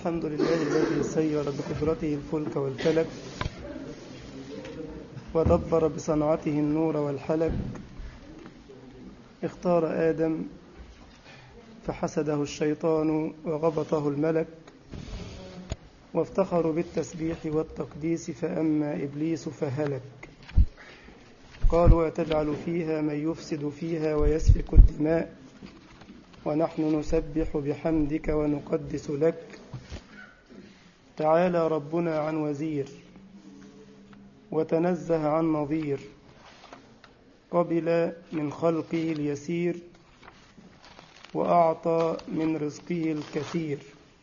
الحمد لله الذي سير بقدرته الفلك والفلك ودبر بصنعته النور والحلك. اختار آدم فحسده الشيطان وغبطه الملك، وافتخروا بالتسبيح والتقديس فأما إبليس فهلك. قالوا أتجعل فيها من يفسد فيها ويسفك الدماء ونحن نسبح بحمدك ونقدس لك. تعالى ربنا عن وزير وتنزه عن نظير، قبل من خلقه اليسير وأعطى من رزقه الكثير.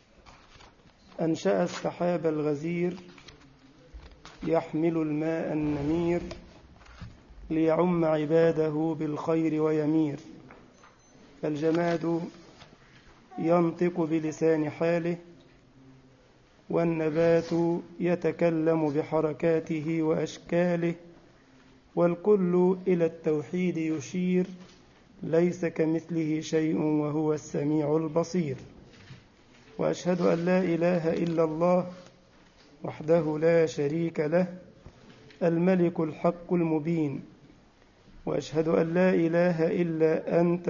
أنشأ السحاب الغزير يحمل الماء النمير ليعم عباده بالخير ويمير. فالجماد ينطق بلسان حاله، والنبات يتكلم بحركاته وأشكاله، والكل إلى التوحيد يشير، ليس كمثله شيء وهو السميع البصير. وأشهد أن لا إله إلا الله وحده لا شريك له، الملك الحق المبين. وأشهد أن لا إله إلا أنت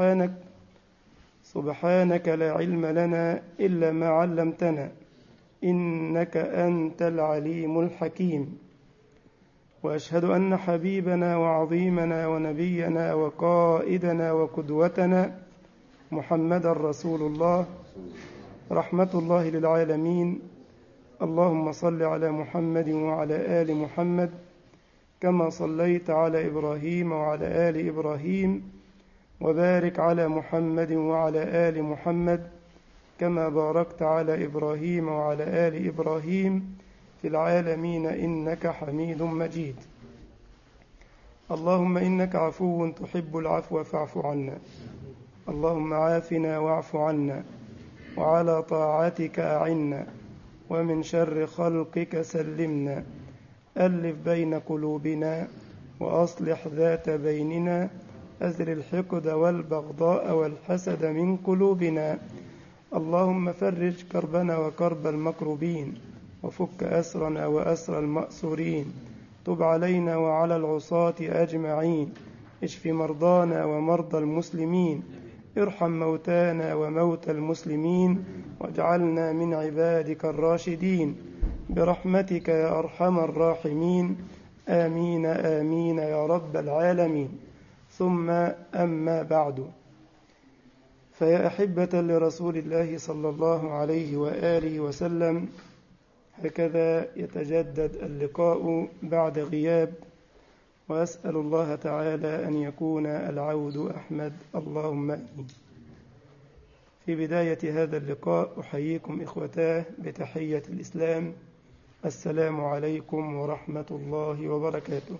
سبحانك لا علم لنا إلا ما علمتنا، إنك أنت العليم الحكيم. وأشهد أن حبيبنا وعظيمنا ونبينا وقائدنا وقدوتنا محمدا رسول الله، رحمة الله للعالمين. اللهم صل على محمد وعلى آل محمد كما صليت على إبراهيم وعلى آل إبراهيم، وبارك على محمد وعلى آل محمد كما باركت على إبراهيم وعلى آل إبراهيم في العالمين إنك حميد مجيد. اللهم إنك عفو تحب العفو فاعف عنا. اللهم عافنا واعف عنا، وعلى طاعتك أعنا، ومن شر خلقك سلمنا. ألف بين قلوبنا وأصلح ذات بيننا، أزل الحقد والبغضاء والحسد من قلوبنا. اللهم فرج كربنا وكرب المكروبين، وفك أسرنا وأسر المأسورين. تب علينا وعلى العصاة أجمعين، اشف مرضانا ومرضى المسلمين، ارحم موتانا وموتى المسلمين، واجعلنا من عبادك الراشدين برحمتك يا أرحم الراحمين. آمين آمين يا رب العالمين. ثم أما بعد، فيا أحبة لرسول الله صلى الله عليه وآله وسلم، هكذا يتجدد اللقاء بعد غياب، وأسأل الله تعالى أن يكون العود أحمد، اللهم آمين. في بداية هذا اللقاء أحييكم إخوتاه بتحية الإسلام، السلام عليكم ورحمة الله وبركاته.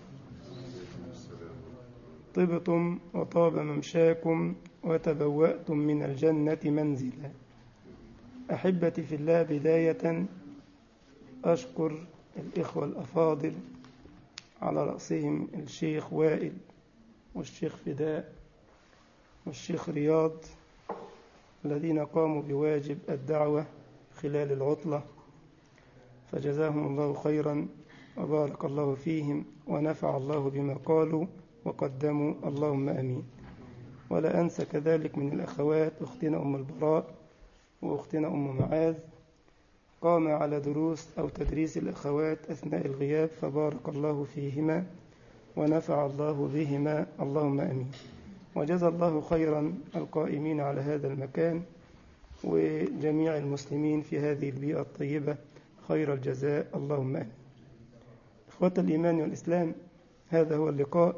طبتم وطاب ممشاكم وتبوأتم من الجنة منزلا. أحبتي في الله، بداية أشكر الإخوة الأفاضل، على رأسهم الشيخ وائل والشيخ فداء والشيخ رياض، الذين قاموا بواجب الدعوة خلال العطلة، فجزاهم الله خيرا وبارك الله فيهم ونفع الله بما قالوا وقدموا، اللهم أمين. ولا أنسى كذلك من الأخوات أختنا أم البراء وأختنا أم معاذ، قام على دروس أو تدريس الأخوات أثناء الغياب، فبارك الله فيهما ونفع الله بهما، اللهم أمين. وجزى الله خيرا القائمين على هذا المكان وجميع المسلمين في هذه البيئة الطيبة خير الجزاء، اللهم آمين. إخوة الإيمان والإسلام، هذا هو اللقاء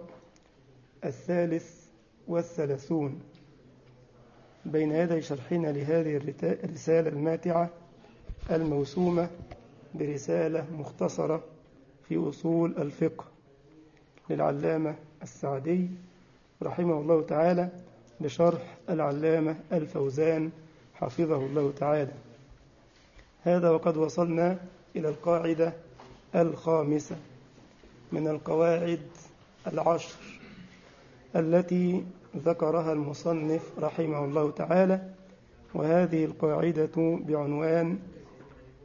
33 بين يدي شرحنا لهذه الرسالة الماتعة الموسومة برسالة مختصرة في أصول الفقه للعلامة السعدي رحمه الله تعالى، بشرح العلامة الفوزان حفظه الله تعالى. هذا وقد وصلنا إلى القاعدة 5 من القواعد 10 التي ذكرها المصنف رحمه الله تعالى، وهذه القاعدة بعنوان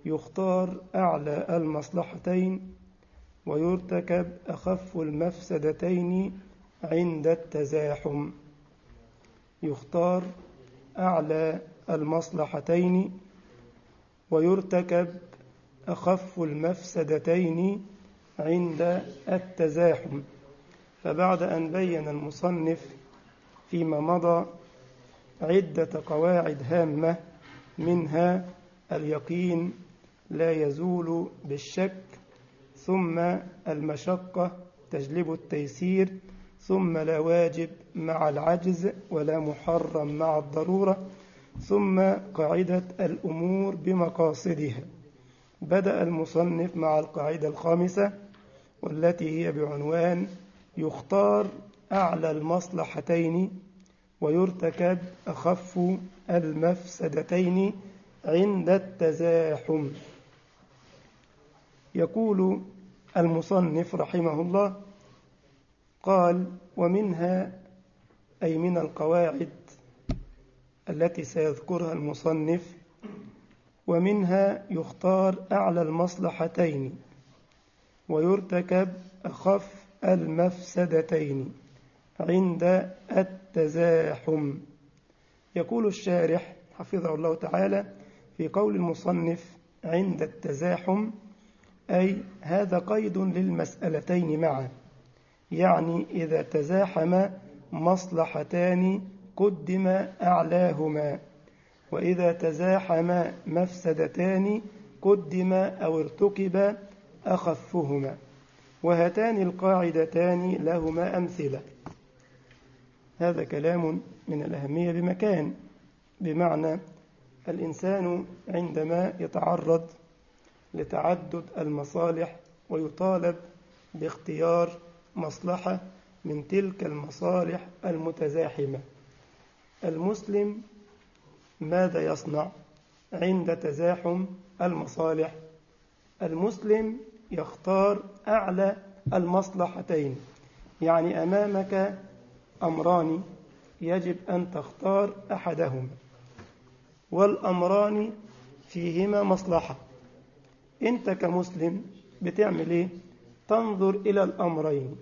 يختار أعلى المصلحتين ويرتكب أخف المفسدتين عند التزاحم. يختار أعلى المصلحتين ويرتكب أخف المفسدتين عند التزاحم. فبعد أن بين المصنف فيما مضى عدة قواعد هامة، منها اليقين لا يزول بالشك، ثم المشقة تجلب التيسير، ثم لا واجب مع العجز ولا محرم مع الضرورة، ثم قاعدة الأمور بمقاصدها. بدأ المصنف مع القاعدة الخامسة والتي هي بعنوان يختار أعلى المصلحتين ويرتكب أخف المفسدتين عند التزاحم. يقول المصنف رحمه الله قال: ومنها، أي من القواعد التي سيذكرها المصنف، ومنها يختار أعلى المصلحتين ويرتكب أخف المفسدتين عند التزاحم. يقول الشارح حفظه الله تعالى في قول المصنف عند التزاحم، أي هذا قيد للمسألتين معا، يعني إذا تزاحم مصلحتان قدم أعلاهما، وإذا تزاحم مفسدتان قدم أو ارتكب أخفهما. وهاتان القاعدتان لهما أمثلة. هذا كلام من الأهمية بمكان، بمعنى الإنسان عندما يتعرض لتعدد المصالح ويطالب باختيار مصلحة من تلك المصالح المتزاحمة، المسلم ماذا يصنع عند تزاحم المصالح؟ المسلم يختار أعلى المصلحتين، يعني أمامك أمران يجب أن تختار أحدهما، والأمران فيهما مصلحة. أنت كمسلم بتعمل إيه؟ تنظر إلى الأمرين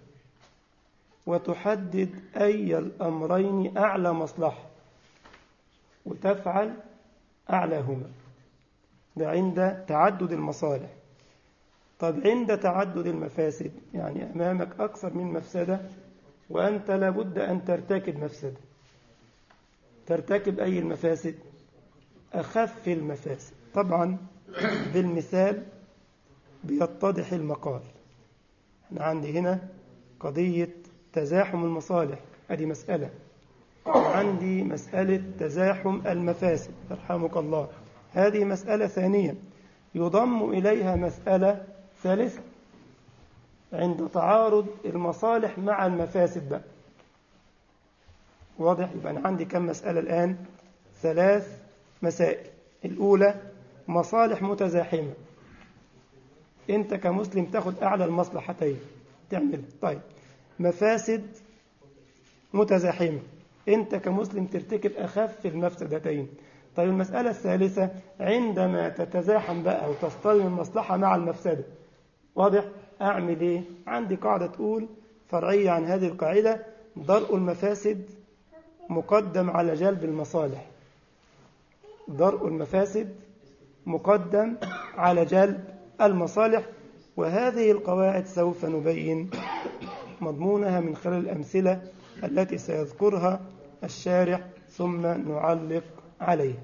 وتحدد أي الأمرين أعلى مصلحة وتفعل أعلاهما. ده عند تعدد المصالح. طب عند تعدد المفاسد، يعني أمامك أكثر من مفسدة وأنت لابد أن ترتكب مفسدة، ترتكب أي المفاسد؟ أخف المفاسد. طبعا بالمثال بيتضح المقال. أنا عندي هنا قضية تزاحم المصالح، هذه مسألة، عندي مسألة تزاحم المفاسد يرحمك الله، هذه مسألة ثانية، يضم إليها مسألة ثالثة عند تعارض المصالح مع المفاسد بقى. واضح؟ يبقى أنا عندي كم مسألة الآن؟ 3 مسائل. الأولى مصالح متزاحمة، أنت كمسلم تاخد أعلى المصلحتين تعمل. طيب مفاسد متزاحمة، أنت كمسلم ترتكب أخف المفسدتين. طيب المسألة الثالثة عندما تتزاحم بقى وتصطدم المصلحة مع المفسدة، واضح؟ أعمل إيه؟ عندي قاعدة تقول فرعية عن هذه القاعدة: درء المفاسد مقدم على جلب المصالح. درء المفاسد مقدم على جلب المصالح. وهذه القواعد سوف نبين مضمونها من خلال الأمثلة التي سيذكرها الشارح ثم نعلق عليها.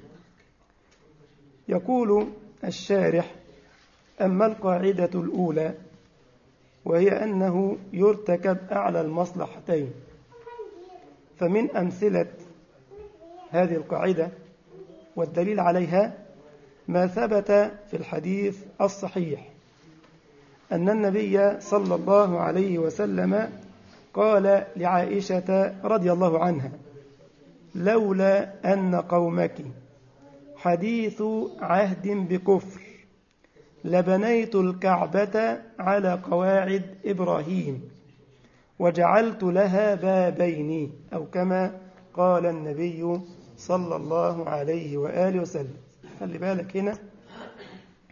يقول الشارح: أما القاعدة الأولى وهي أنه يرتكب أعلى المصلحتين، فمن أمثلة هذه القاعدة والدليل عليها ما ثبت في الحديث الصحيح أن النبي صلى الله عليه وسلم قال لعائشة رضي الله عنها: لولا أن قومك حديث عهد بكفر لبنيت الكعبة على قواعد إبراهيم وجعلت لها بابين، أو كما قال النبي صلى الله عليه وآله وسلم. خلي بالك هنا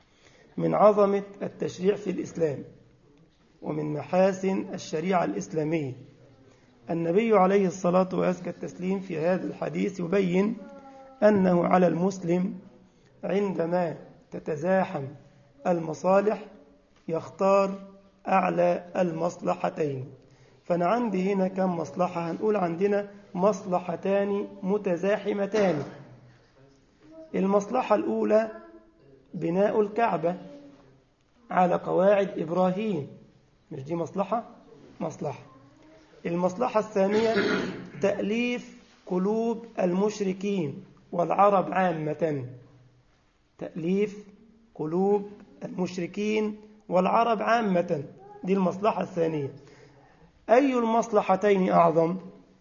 من عظمة التشريع في الإسلام ومن محاسن الشريعة الإسلامية. النبي عليه الصلاة وأزكى التسليم في هذا الحديث يبين أنه على المسلم عندما تتزاحم المصالح يختار أعلى المصلحتين. فأنا عندي هنا كم مصلحة؟ هنقول عندنا مصلحتان متزاحمتان. المصلحة الأولى بناء الكعبة على قواعد إبراهيم، مش دي مصلحة؟ مصلحة. المصلحة الثانية تأليف قلوب المشركين والعرب عامة، تأليف قلوب المشركين والعرب عامة، دي المصلحة الثانية. أي المصلحتين أعظم؟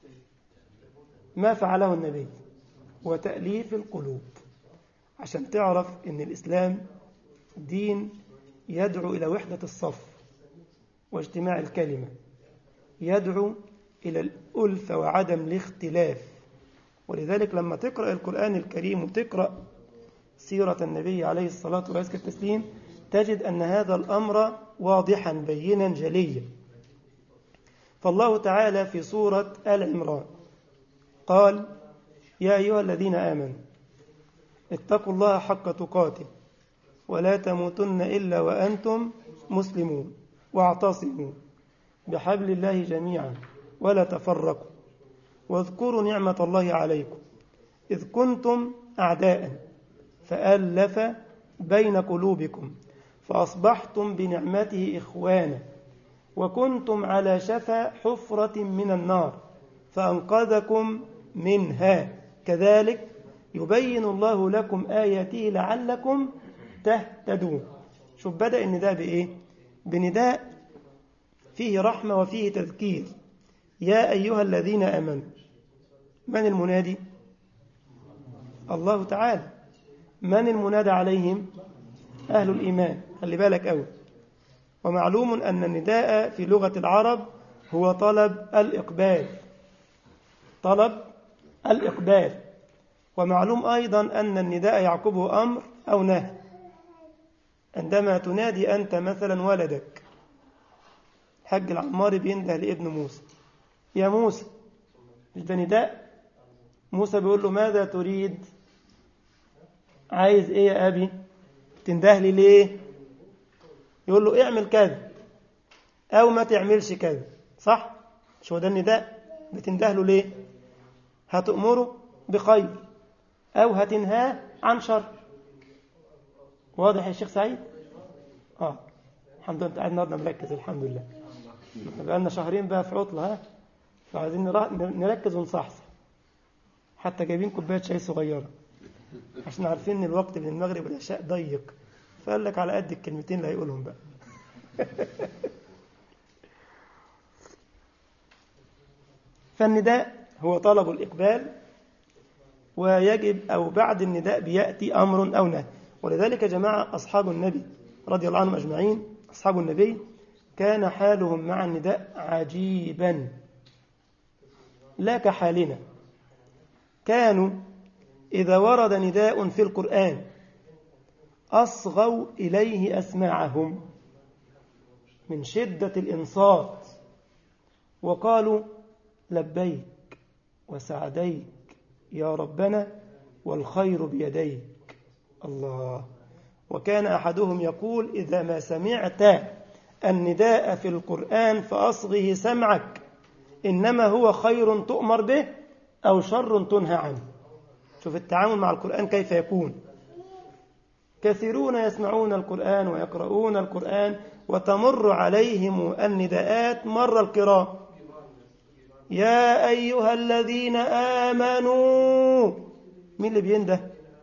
ما فعله النبي، وتأليف القلوب، عشان تعرف أن الإسلام دين يدعو إلى وحدة الصف واجتماع الكلمة، يدعو إلى الألفة وعدم الاختلاف. ولذلك لما تقرأ القرآن الكريم وتقرأ سيرة النبي عليه الصلاة والسلام تجد أن هذا الأمر واضحا بينا جليا. فالله تعالى في سورة آل عمران قال: يا أيها الذين آمنوا اتقوا الله حق تقاته ولا تموتن إلا وأنتم مسلمون واعتصموا بحبل الله جميعا ولا تفرقوا واذكروا نعمة الله عليكم إذ كنتم أعداء فألف بين قلوبكم فأصبحتم بنعمته إخوانا وكنتم على شفا حفرة من النار فأنقذكم منها كذلك يبين الله لكم آياته لعلكم تهتدون. شوف بدأ النداء بإيه؟ بنداء فيه رحمة وفيه تذكير. يا أيها الذين آمنوا. من المنادي؟ الله تعالى. من المنادى عليهم؟ أهل الإيمان. خلي بالك أول. ومعلوم أن النداء في لغة العرب هو طلب الإقبال، طلب الإقبال. ومعلوم أيضا أن النداء يعقبه أمر أو نهي. عندما تنادي أنت مثلا ولدك، حج العمار بينده لابن موسى: يا موسى، مش ده نداء؟ موسى بيقول له: ماذا تريد؟ عايز إيه يا أبي؟ تنده لي ليه؟ يقول له: اعمل كذا أو ما تعملش كذا، صح؟ مش هو ده النداء؟ بتنده له ليه؟ هتأمره بخير أو هتنهاه عن شر. واضح يا شيخ سعيد؟ الحمد لله. أنت قاعد النهارده مركز، الحمد لله. بقى لنا شهرين بقى في عطلة، فعايزين نركز ونصحصح. حتى جايبين كوباية شاي صغيرة عشان عارفين ان الوقت بين المغرب والعشاء ضيق، فقال لك على قد الكلمتين اللي هيقولهم بقى. فالنداء هو طلب الإقبال، ويجب أو بعد النداء بيأتي أمر أو نهي. ولذلك يا جماعة أصحاب النبي رضي الله عنهم أجمعين، أصحاب النبي كان حالهم مع النداء عجيبا لا كحالنا. كانوا إذا ورد نداء في القرآن أصغوا إليه أسماعهم من شدة الإنصات وقالوا: لبيك وسعديك يا ربنا والخير بيديك. الله. وكان أحدهم يقول: إذا ما سمعت النداء في القرآن فأصغه سمعك، إنما هو خير تؤمر به أو شر تنهى عنه. شوف التعامل مع القرآن كيف يكون. كثيرون يسمعون القرآن ويقرؤون القرآن وتمر عليهم النداءات مر الكرام: يا أيها الذين آمنوا. مين اللي بينده؟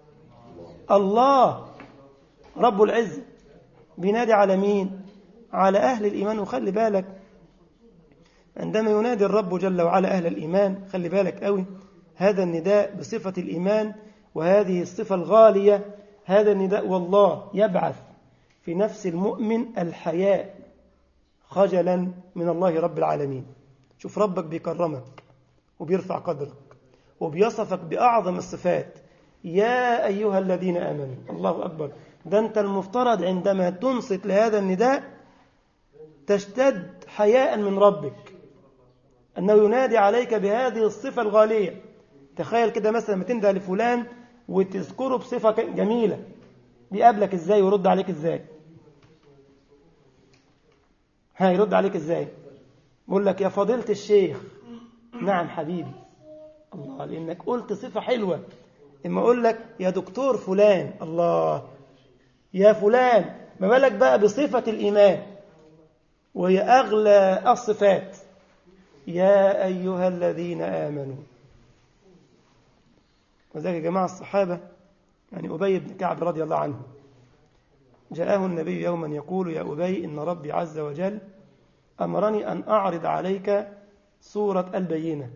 الله رب العزة بينادي على مين؟ على أهل الإيمان. وخلي بالك عندما ينادي الرب جل وعلا أهل الإيمان، خلي بالك قوي، هذا النداء بصفة الإيمان وهذه الصفة الغالية. هذا النداء والله يبعث في نفس المؤمن الحياء خجلا من الله رب العالمين. شوف ربك بيكرمك وبيرفع قدرك وبيصفك بأعظم الصفات: يا أيها الذين آمنوا. الله أكبر. ده أنت المفترض عندما تنصت لهذا النداء تشتد حياء من ربك أنه ينادي عليك بهذه الصفة الغالية. تخيل كده مثلا لما تندى لفلان وتذكره بصفة جميلة، بيقابلك إزاي ويرد عليك إزاي؟ يرد عليك إزاي؟ بقول لك يا فضيلة الشيخ. نعم حبيبي. الله، لأنك قلت صفة حلوة. إما أقول لك يا دكتور فلان، الله، يا فلان، ما بالك بقى بصفة الإيمان وهي أغلى الصفات، يا أيها الذين آمنوا. وذلك يا جماعة الصحابة، يعني أبي بن كعب رضي الله عنه، جاءه النبي يوما يقول يا أبي إن ربي عز وجل أمرني أن أعرض عليك سورة البينة.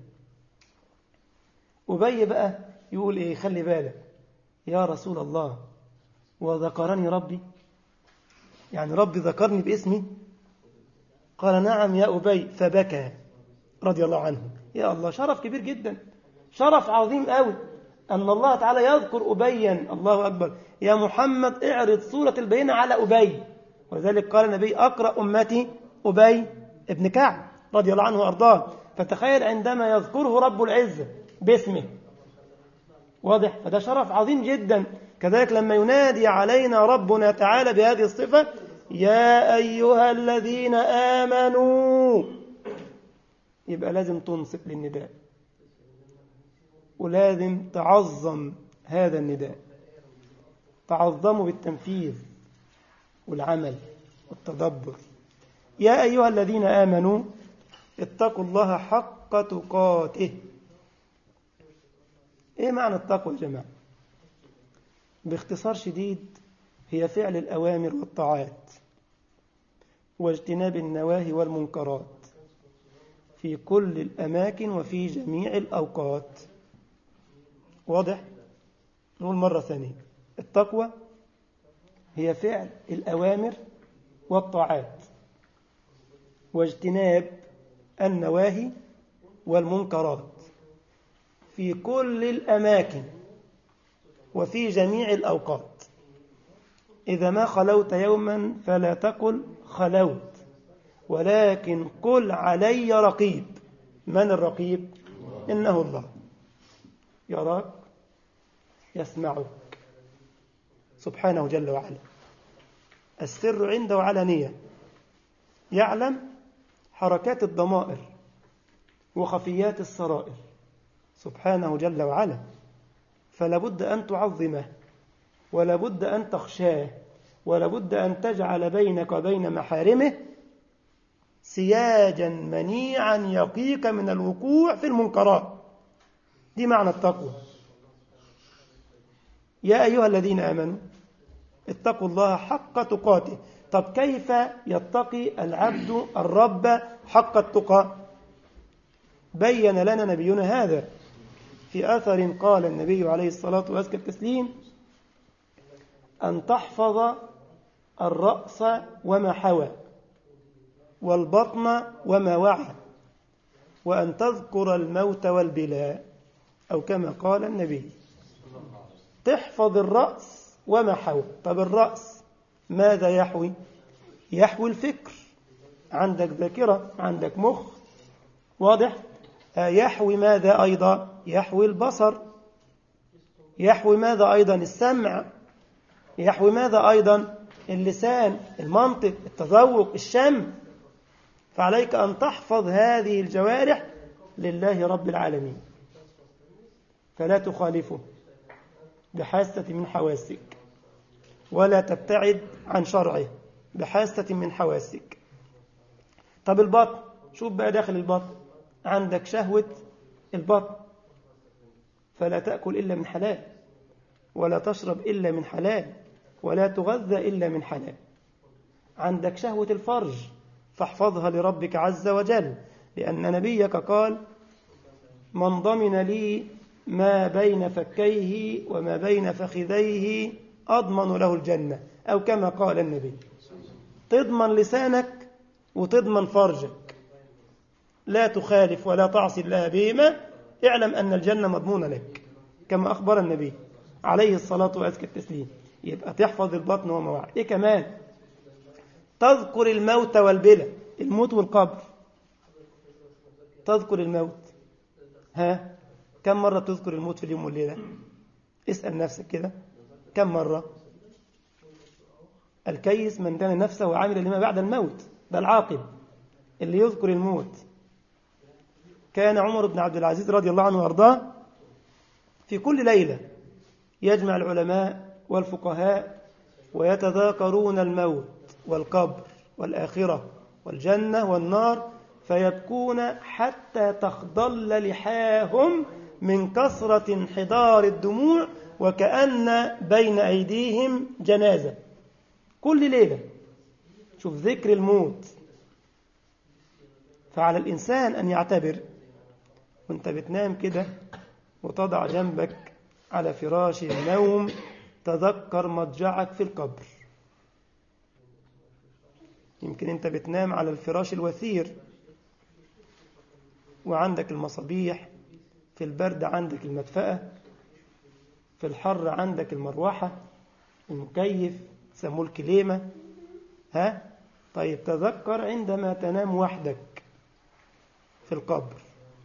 أبي بقى يقول إيه؟ خلي بالك يا رسول الله، وذكرني ربي، يعني ربي ذكرني باسمي؟ قال نعم يا أبي، فبكى رضي الله عنه. يا الله، شرف كبير جدا، شرف عظيم قوي أن الله تعالى يذكر أبيا. الله أكبر. يا محمد اعرض سورة البينة على أبي. ولذلك قال النبي أقرأ أمتي أبي ابن كعب رضي الله عنه وأرضاه. فتخيل عندما يذكره رب العزة باسمه، واضح؟ فده شرف عظيم جدا. كذلك لما ينادي علينا ربنا تعالى بهذه الصفة يا أيها الذين آمنوا، يبقى لازم تنصت للنداء ولازم تعظم هذا النداء، تعظمه بالتنفيذ والعمل والتدبر. يا أيها الذين آمنوا اتقوا الله حق تقاته. إيه معنى التقوى يا جماعة؟ باختصار شديد هي فعل الأوامر والطاعات واجتناب النواهي والمنكرات في كل الأماكن وفي جميع الأوقات. واضح؟ نقول مرة ثانية، التقوى هي فعل الأوامر والطاعات واجتناب النواهي والمنكرات في كل الأماكن وفي جميع الأوقات. إذا ما خلوت يوما فلا تقل خلوت، ولكن قل علي رقيب. من الرقيب؟ إنه الله يراك يسمعك سبحانه جل وعلا. السر عنده علانية، يعلم حركات الضمائر وخفيات السرائر سبحانه جل وعلا. فلا بد أن تعظمه، ولا بد أن تخشاه، ولا بد أن تجعل بينك وبين محارمه سياجا منيعا يقيك من الوقوع في المنكرات. دي معنى التقوى. يا أيها الذين آمنوا اتقوا الله حق تقاته. طب كيف يتقي العبد الرب حق التقى؟ بين لنا نبينا هذا في أثر قال النبي عليه الصلاة وأزكى التسليم أن تحفظ الرأس وما حوى والبطن وما وعى وأن تذكر الموت والبلاء، أو كما قال النبي تحفظ الرأس وما حوى. طب الرأس ماذا يحوي؟ يحوي الفكر، عندك ذاكرة، عندك مخ، واضح؟ يحوي ماذا أيضا؟ يحوي البصر، يحوي ماذا أيضا؟ السمع، يحوي ماذا أيضا؟ اللسان، المنطق، التذوق، الشم. فعليك أن تحفظ هذه الجوارح لله رب العالمين، فلا تخالفه بحاسة من حواسك، ولا تبتعد عن شرعه بحاسة من حواسك. طب البطن، شوف بقى داخل البطن، عندك شهوة البطن، فلا تأكل إلا من حلال، ولا تشرب إلا من حلال، ولا تغذى إلا من حلال. عندك شهوة الفرج، فاحفظها لربك عز وجل، لأن نبيك قال من ضمن لي ما بين فكيه وما بين فخذيه أضمن له الجنة، أو كما قال النبي. تضمن لسانك وتضمن فرجك، لا تخالف ولا تعصي الله بهما، اعلم أن الجنة مضمونة لك كما أخبر النبي عليه الصلاة وأزكى التسليم. يبقى تحفظ البطن وما وعى. إيه كمان؟ تذكر الموت والبلى، الموت والقبر. تذكر الموت. ها؟ كم مرة تذكر الموت في اليوم والليلة؟ اسأل نفسك كده، كم مرة؟ الكيس من دان نفسه وعمل لما بعد الموت، ده العاقل اللي يذكر الموت. كان عمر بن عبد العزيز رضي الله عنه وارضاه في كل ليلة يجمع العلماء والفقهاء ويتذاكرون الموت والقبر والآخرة والجنة والنار، فيبكون حتى تخضل لحاهم من كثرة انحدار الدموع، وكأن بين أيديهم جنازة. كل ليلة شوف ذكر الموت. فعلى الإنسان أن يعتبر وانت بتنام كده وتضع جنبك على فراش النوم، تذكر مضجعك في القبر. يمكن انت بتنام على الفراش الوثير وعندك المصابيح، في البرد عندك المدفأة، في الحر عندك المروحة، المكيف سموه الكليمة. ها؟ طيب تذكر عندما تنام وحدك في القبر،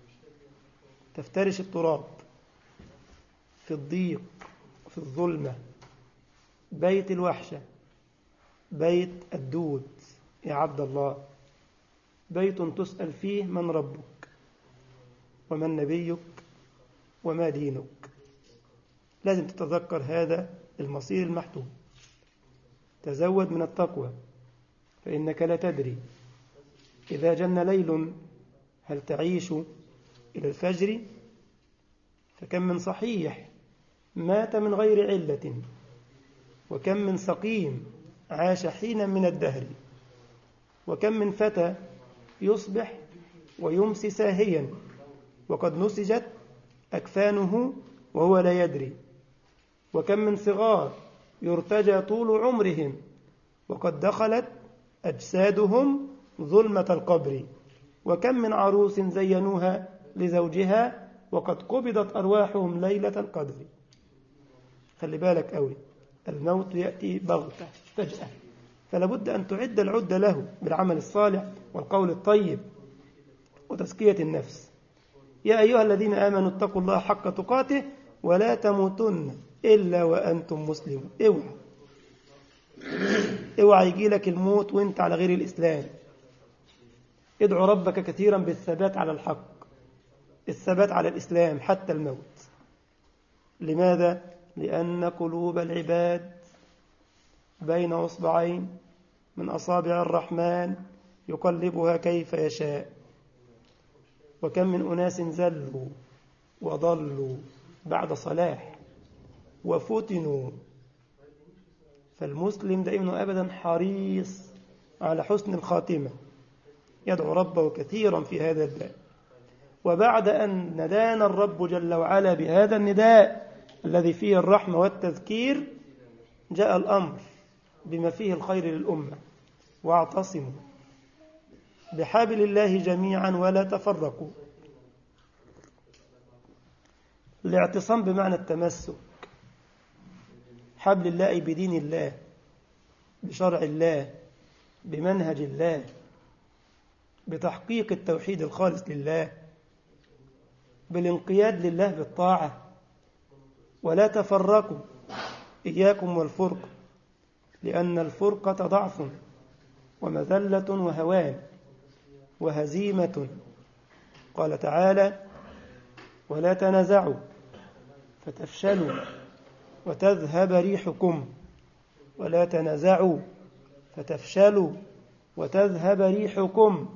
تفترش التراب في الضيق في الظلمة، بيت الوحشة، بيت الدود يا عبد الله، بيت تسأل فيه من ربك ومن نبيك وما دينك. لازم تتذكر هذا المصير المحتوم. تزود من التقوى، فإنك لا تدري إذا جن ليل هل تعيش إلى الفجر. فكم من صحيح مات من غير علة، وكم من سقيم عاش حينا من الدهر، وكم من فتى يصبح ويمسي ساهيا وقد نسجت أكفانه وهو لا يدري، وكم من صغار يرتجى طول عمرهم وقد دخلت أجسادهم ظلمة القبر، وكم من عروس زينوها لزوجها وقد قبضت أرواحهم ليلة القدر. خلي بالك قوي، الموت يأتي بغتة فجأة، فلا بد أن تعد العدة له بالعمل الصالح والقول الطيب وتزكية النفس. يا أيها الذين آمنوا اتقوا الله حق تقاته ولا تموتن إلا وأنتم مسلمون. اوعى يجي لك الموت وانت على غير الإسلام. ادعو ربك كثيرا بالثبات على الحق، الثبات على الإسلام حتى الموت. لماذا؟ لأن قلوب العباد بين أصبعين من أصابع الرحمن يقلبها كيف يشاء. وكم من أناس زلوا وضلوا بعد صلاح وفتنوا. فالمسلم دائما أبدا حريص على حسن الخاتمة، يدعو ربه كثيرا في هذا الباب. وبعد أن ندانا الرب جل وعلا بهذا النداء الذي فيه الرحمة والتذكير، جاء الأمر بما فيه الخير للأمة. واعتصموا بحبل الله جميعا ولا تفرقوا. الاعتصام بمعنى التمسك، حبل الله أي بدين الله، بشرع الله، بمنهج الله، بتحقيق التوحيد الخالص لله، بالانقياد لله بالطاعة. ولا تفرقوا، إياكم والفرق، لأن الفرقة ضعف ومذلة وهوان وهزيمة. قال تعالى: ولا تنازعوا فتفشلوا وتذهب ريحكم. ولا تنازعوا فتفشلوا وتذهب ريحكم.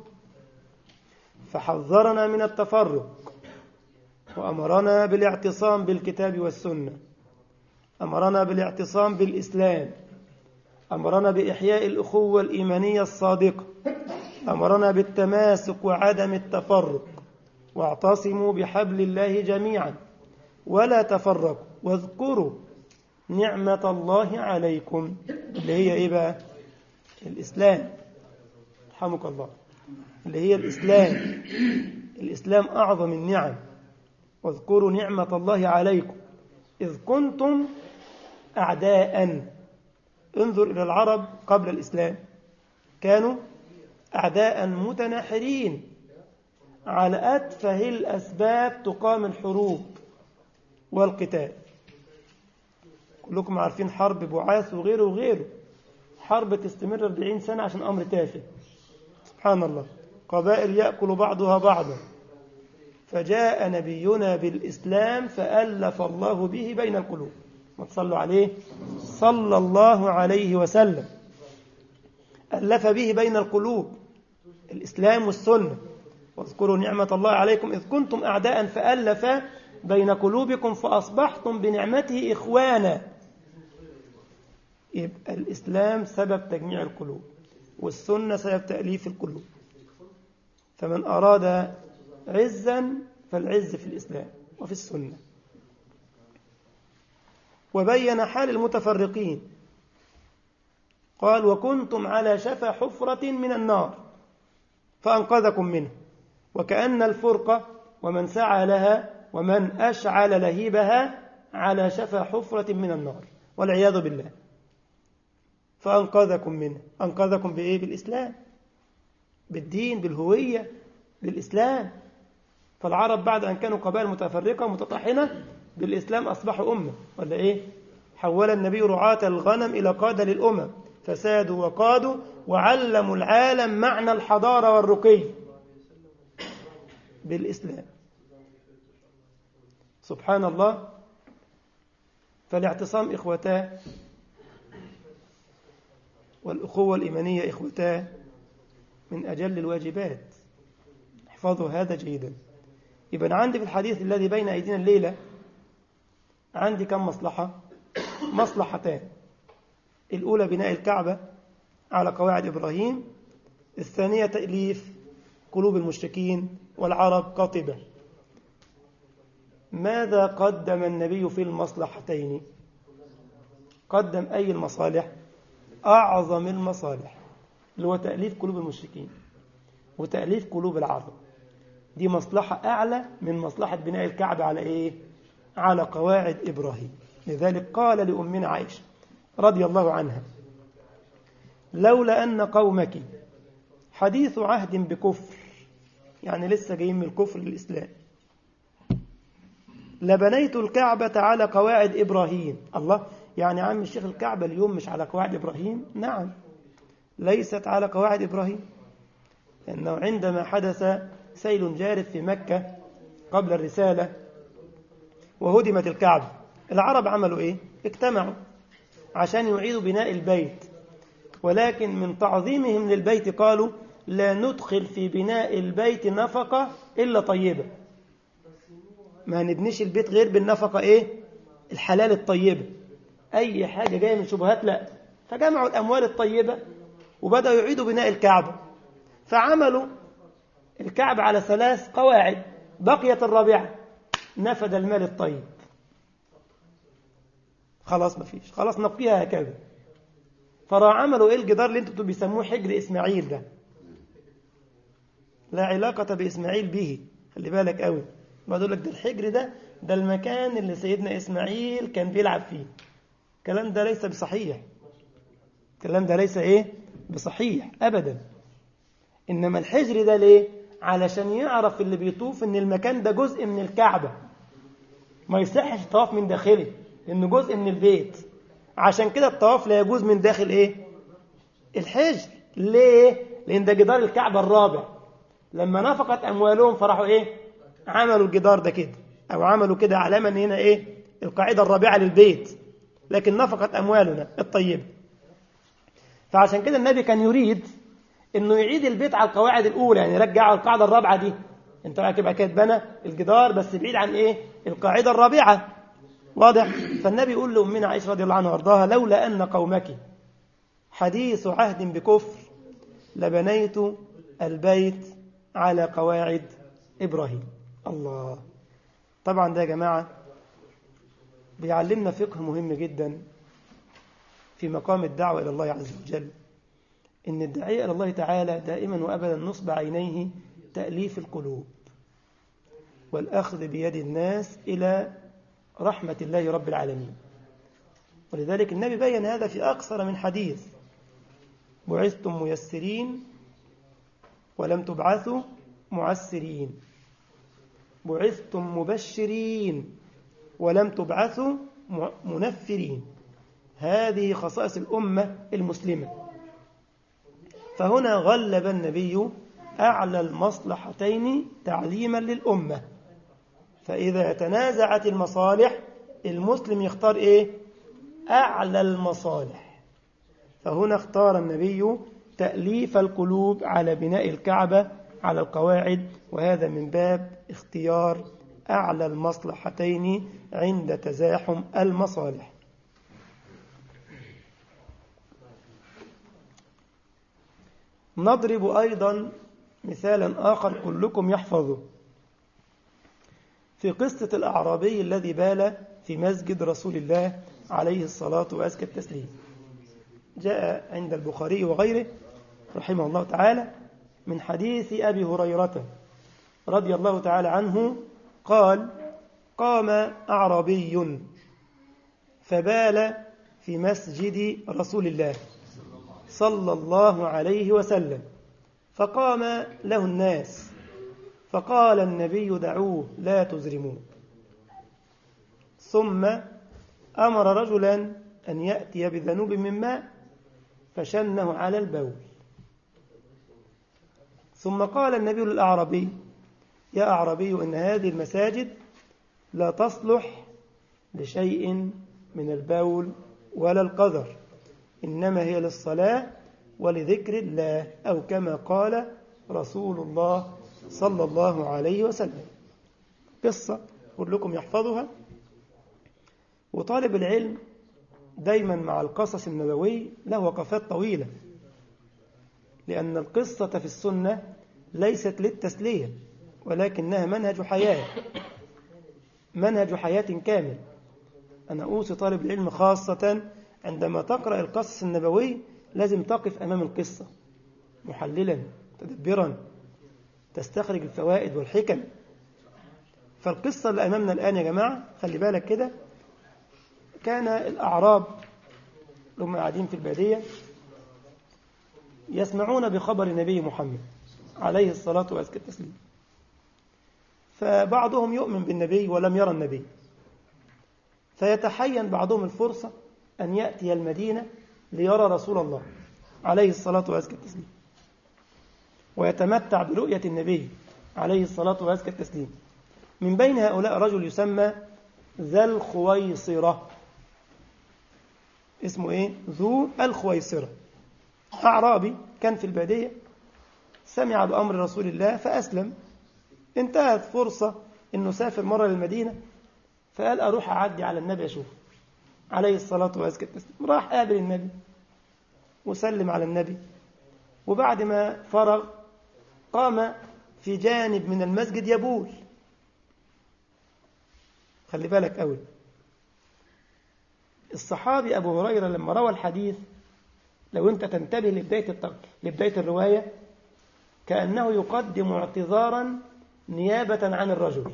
فحذرنا من التفرق وأمرنا بالاعتصام بالكتاب والسنة، أمرنا بالاعتصام بالإسلام، أمرنا بإحياء الأخوة الإيمانية الصادقة، أمرنا بالتماسك وعدم التفرق. واعتصموا بحبل الله جميعا ولا تفرقوا واذكروا نعمة الله عليكم، اللي هي إيه بقى؟ الإسلام. رحمك الله. اللي هي الإسلام. الإسلام أعظم النعم. واذكروا نعمة الله عليكم إذ كنتم أعداء. انظر إلى العرب قبل الإسلام، كانوا أعداء متناحرين، على أتفه الأسباب تقام الحروب والقتال. كلكم عارفين حرب بعاث وغيره وغيره، حرب تستمر 40 سنة عشان أمر تافه. سبحان الله، قبائل يأكل بعضها بعضا، فجاء نبينا بالإسلام فألف الله به بين القلوب. ما تصلوا عليه صلى الله عليه وسلم، ألف به بين القلوب، الإسلام والسنة. واذكروا نعمة الله عليكم إذ كنتم أعداء فألف بين قلوبكم فأصبحتم بنعمته إخوانا. يبقى الإسلام سبب تجميع القلوب، والسنة سبب تأليف القلوب. فمن أراد عزا فالعز في الإسلام وفي السنة. وبين حال المتفرقين، قال وكنتم على شفا حفرة من النار فأنقذكم منه، وكأن الفرقة ومن سعى لها ومن أشعل لهيبها على شفا حفرة من النار والعياذ بالله، فأنقذكم منه. أنقذكم بإيه؟ بالإسلام، بالدين، بالهوية، بالإسلام. فالعرب بعد أن كانوا قبائل متفرقة متطحنة، بالإسلام أصبحوا أمة، ولا إيه؟ حول النبي رعاة الغنم إلى قادة للأمم، فسادوا وقادوا وعلموا العالم معنى الحضارة والرقي بالإسلام. سبحان الله. فالاعتصام إخوتاه، والأخوة الإيمانية إخوتاه، من أجل الواجبات. احفظوا هذا جيدا. يبقى عندي في الحديث الذي بين أيدينا الليلة عندي كم مصلحة؟ مصلحتان. الأولى بناء الكعبة على قواعد إبراهيم، الثانية تأليف قلوب المشركين والعرب قاطبة. ماذا قدم النبي في المصلحتين؟ قدم أي المصالح؟ أعظم المصالح، اللي هو تأليف قلوب المشركين وتأليف قلوب العرب. دي مصلحة أعلى من مصلحة بناء الكعبة على إيه؟ على قواعد إبراهيم. لذلك قال لأمنا عائشة رضي الله عنها لولا أن قومك حديث عهد بكفر، يعني لسه جايين من الكفر للإسلام، لبنيت الكعبة على قواعد إبراهيم. الله، يعني عم الشيخ الكعبة اليوم مش على قواعد إبراهيم؟ نعم، ليست على قواعد إبراهيم. لأنه عندما حدث سيل جارف في مكة قبل الرسالة وهدمت الكعبة، العرب عملوا إيه؟ اجتمعوا عشان يعيدوا بناء البيت، ولكن من تعظيمهم للبيت قالوا لا ندخل في بناء البيت نفقة إلا طيبة. ما نبنيش البيت غير بالنفقة إيه؟ الحلال الطيبة. أي حاجة جاية من شبهات لا. فجمعوا الأموال الطيبة وبدأوا يعيدوا بناء الكعبة، فعملوا الكعبة على 3 قواعد، بقيت الرابعة، نفد المال الطيب. خلاص ما فيش، خلاص نبقيها هكذا. فراح عملوا إيه؟ الجدار اللي انتوا بيسموه حجر إسماعيل ده، لا علاقة بإسماعيل به، خلي بالك قوي. بقول لك ده الحجر ده المكان اللي سيدنا إسماعيل كان بيلعب فيه. الكلام ده ليس بصحيح، الكلام ده ليس إيه؟ بصحيح أبدا. إنما الحجر ده ليه؟ علشان يعرف اللي بيطوف إن المكان ده جزء من الكعبة، ما يصحش الطواف من داخله إنه جزء من البيت. عشان كده الطواف لا يجوز من داخل إيه؟ الحجر. ليه؟ لأن ده جدار الكعبة الرابع. لما نفقت أموالهم فرحوا إيه؟ عملوا الجدار ده كده، أو عملوا كده علامة إن هنا إيه؟ القاعدة الرابعة للبيت، لكن نفقت أموالنا الطيبة. فعشان كده النبي كان يريد إنه يعيد البيت على القواعد الأولى، يعني يرجع القاعدة الرابعة دي. أنت بقى كده بنى الجدار بس بعيد عن إيه؟ القاعدة الرابعة. واضح؟ فالنبي يقول لأمنا عائشة رضي الله عنها وارضاها لولا أن قومك حديث عهد بكفر لبنيت البيت على قواعد إبراهيم. الله. طبعا ده يا جماعة بيعلمنا فقه مهم جدا في مقام الدعوة إلى الله عز وجل، إن الداعية إلى الله تعالى دائما وأبدا نصب عينيه تأليف القلوب والأخذ بيد الناس إلى رحمة الله رب العالمين. ولذلك النبي بين هذا في أكثر من حديث: بعثتم ميسرين ولم تبعثوا معسرين، بعثتم مبشرين ولم تبعثوا منفرين. هذه خصائص الأمة المسلمة. فهنا غلب النبي أعلى المصلحتين تعليما للأمة. فإذا تنازعت المصالح المسلم يختار إيه؟ أعلى المصالح. فهنا اختار النبي تأليف القلوب على بناء الكعبة على القواعد، وهذا من باب اختيار أعلى المصلحتين عند تزاحم المصالح. نضرب أيضا مثالا آخر كلكم يحفظه في قصة الأعرابي الذي بال في مسجد رسول الله عليه الصلاة وأزكى التسليم. جاء عند البخاري وغيره رحمه الله تعالى من حديث أبي هريرة رضي الله تعالى عنه قال: قام أعرابي فبال في مسجد رسول الله صلى الله عليه وسلم، فقام له الناس، فقال النبي: دعوه لا تزرموه. ثم أمر رجلا أن يأتي بذنوب من ماء فشنه على البول. ثم قال النبي للأعرابي: يا أعرابي، إن هذه المساجد لا تصلح لشيء من البول ولا القذر، إنما هي للصلاة ولذكر الله، أو كما قال رسول الله صلى الله عليه وسلم. قصة كلكم يحفظها. وطالب العلم دايما مع القصص النبوي له وقفات طويلة، لأن القصة في السنة ليست للتسلية، ولكنها منهج حياة، منهج حياة كامل. أنا أوصي طالب العلم خاصة عندما تقرأ القصص النبوي لازم تقف أمام القصة محللا تدبرا، تستخرج الفوائد والحكم. فالقصة اللي أمامنا الآن يا جماعة خلي بالك كده، كان الأعراب هم قاعدين في البادية يسمعون بخبر النبي محمد عليه الصلاة والسلام، فبعضهم يؤمن بالنبي ولم يرى النبي، فيتحين بعضهم الفرصة أن يأتي المدينة ليرى رسول الله عليه الصلاة والسلام ويتمتع برؤية النبي عليه الصلاة والسلام. من بين هؤلاء رجل يسمى ذا الخويصرة. اسمه إيه؟ ذو الخويصرة. أعرابي كان في البادية، سمع بأمر رسول الله فأسلم. انتهت فرصة إنه سافر مرة للمدينة، فقال أروح أعدي على النبي أشوف عليه الصلاة والسلام. راح قابل النبي وسلم على النبي، وبعد ما فرغ قام في جانب من المسجد يبول. خلي بالك قوي، الصحابي أبو هريرة لما روى الحديث، لو أنت تنتبه لبداية الرواية، كأنه يقدم اعتذارا نيابة عن الرجل.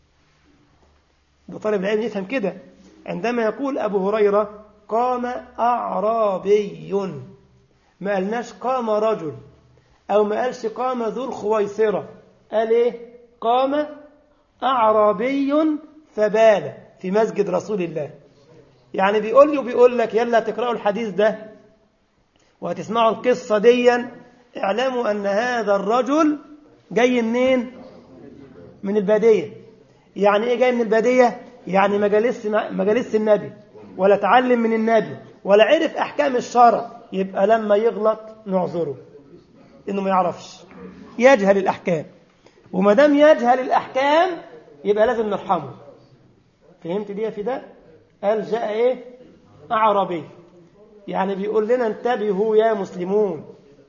ده طالب العلم يفهم كده. عندما يقول أبو هريرة قام أعرابي، ما قالناش قام رجل، أو ما قالش قام ذو الخويصرة، قال إيه؟ قام أعرابي فبال في مسجد رسول الله. يعني بيقول لي وبيقول لك يلا تقرأوا الحديث ده وهتسمعوا القصة ديا، اعلموا أن هذا الرجل جاي منين؟ من البادية. يعني إيه جاي من البادية؟ يعني مجالس النبي، ولا تعلم من النبي، ولا عرف أحكام الشرع. يبقى لما يغلط نعذره إنه ما يعرفش، يجهل الأحكام، وما دام يجهل الأحكام يبقى لازم نرحمه. فهمت دي في ده؟ قال جاء إيه؟ أعرابي. يعني بيقول لنا انتبهوا يا مسلمون،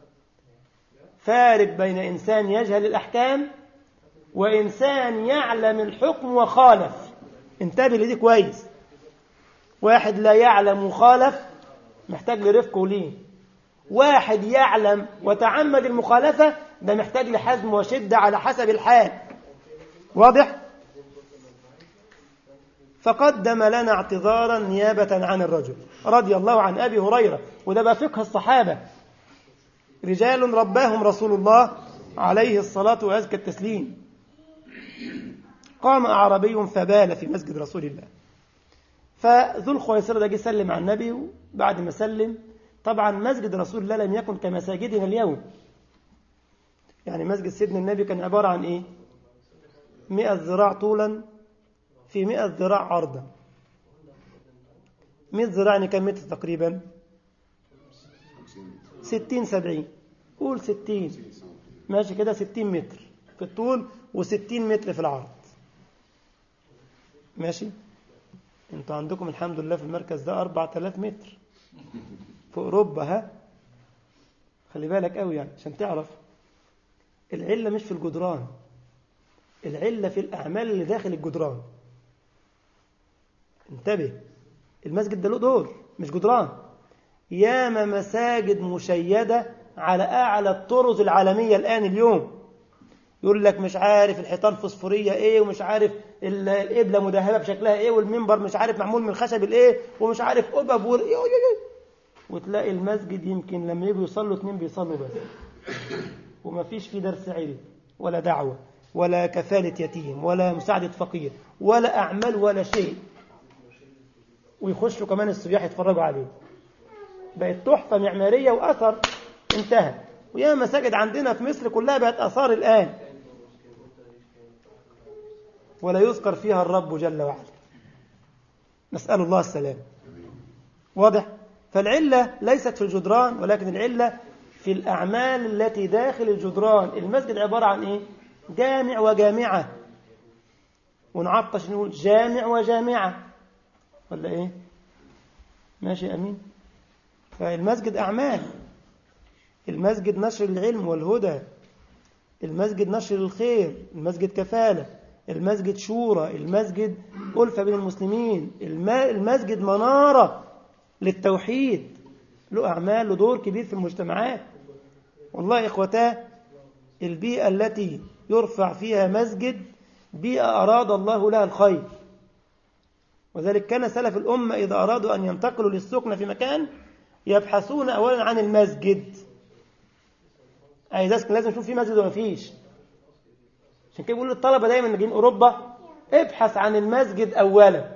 فارق بين إنسان يجهل الأحكام وإنسان يعلم الحكم وخالف. انتبه لدي كويس. واحد لا يعلم وخالف محتاج لرفق ولين، واحد يعلم وتعمد المخالفة ده محتاج لحزم وشدة على حسب الحال. واضح؟ فقدم لنا اعتذارا نيابة عن الرجل. رضي الله عن أبي هريرة. وده بقى فقه الصحابة، رجال رباهم رسول الله عليه الصلاة وأزكى التسليم. قام أعرابي فبال في مسجد رسول الله، فذو الخويصرة ده جه سلم على النبي. وبعد ما سلم، طبعا مسجد رسول الله لم يكن كمساجدنا اليوم. يعني مسجد سيدنا النبي كان عبارة عن إيه؟ 100 ذراع طولا في 100 ذراع عرضا. 100 ذراع يعني كم متر تقريبا؟ 60 70، قول 60 ماشي كده، 60 متر في الطول و60 متر في العرض. ماشي. انتوا عندكم الحمد لله في المركز ده 4000 متر في أوروبا. ها، خلي بالك قوي يعني عشان تعرف العلة مش في الجدران، العلة في الأعمال اللي داخل الجدران. انتبه، المسجد ده له دور مش جدران. ياما مساجد مشيدة على أعلى الطرز العالمية الآن اليوم، يقول لك مش عارف الحيطان فوسفورية ايه، ومش عارف القبلة مدهبة بشكلها ايه، والمنبر مش عارف معمول من الخشب الايه، ومش عارف قبب وتلاقي المسجد يمكن لما يجوا يصلوا 2 بيصلوا بس، وما فيش فيه درس علم ولا دعوة ولا كفالة يتيم ولا مساعدة فقير ولا أعمال ولا شيء. ويخشوا كمان السياح يتفرجوا عليه. بقت تحفة معمارية وأثر انتهى. ويا مساجد عندنا في مصر كلها بقت آثار الآن، ولا يذكر فيها الرب جل وعلا. نسأل الله السلام. واضح؟ فالعلة ليست في الجدران، ولكن العلة في الأعمال التي داخل الجدران. المسجد عبارة عن إيه؟ جامع وجامعة، ونعطش نقول جامع وجامعة، ولا إيه؟ ماشي أمين؟ فالمسجد أعمال، المسجد نشر العلم والهدى، المسجد نشر الخير، المسجد كفالة، المسجد شورى، المسجد ألفة بين المسلمين، المسجد منارة للتوحيد، له أعمال، له دور كبير في المجتمعات. والله إخوتاه، البيئة التي يرفع فيها مسجد بيئة أراد الله لها الخير. وذلك كان سلف الأمة إذا أرادوا أن ينتقلوا للسكن في مكان يبحثون أولا عن المسجد. عايز أسكن لازم أشوف فيه مسجد وما فيش. عشان كده بيقول للطلبة دايما اللي جايين أوروبا ابحث عن المسجد أولا،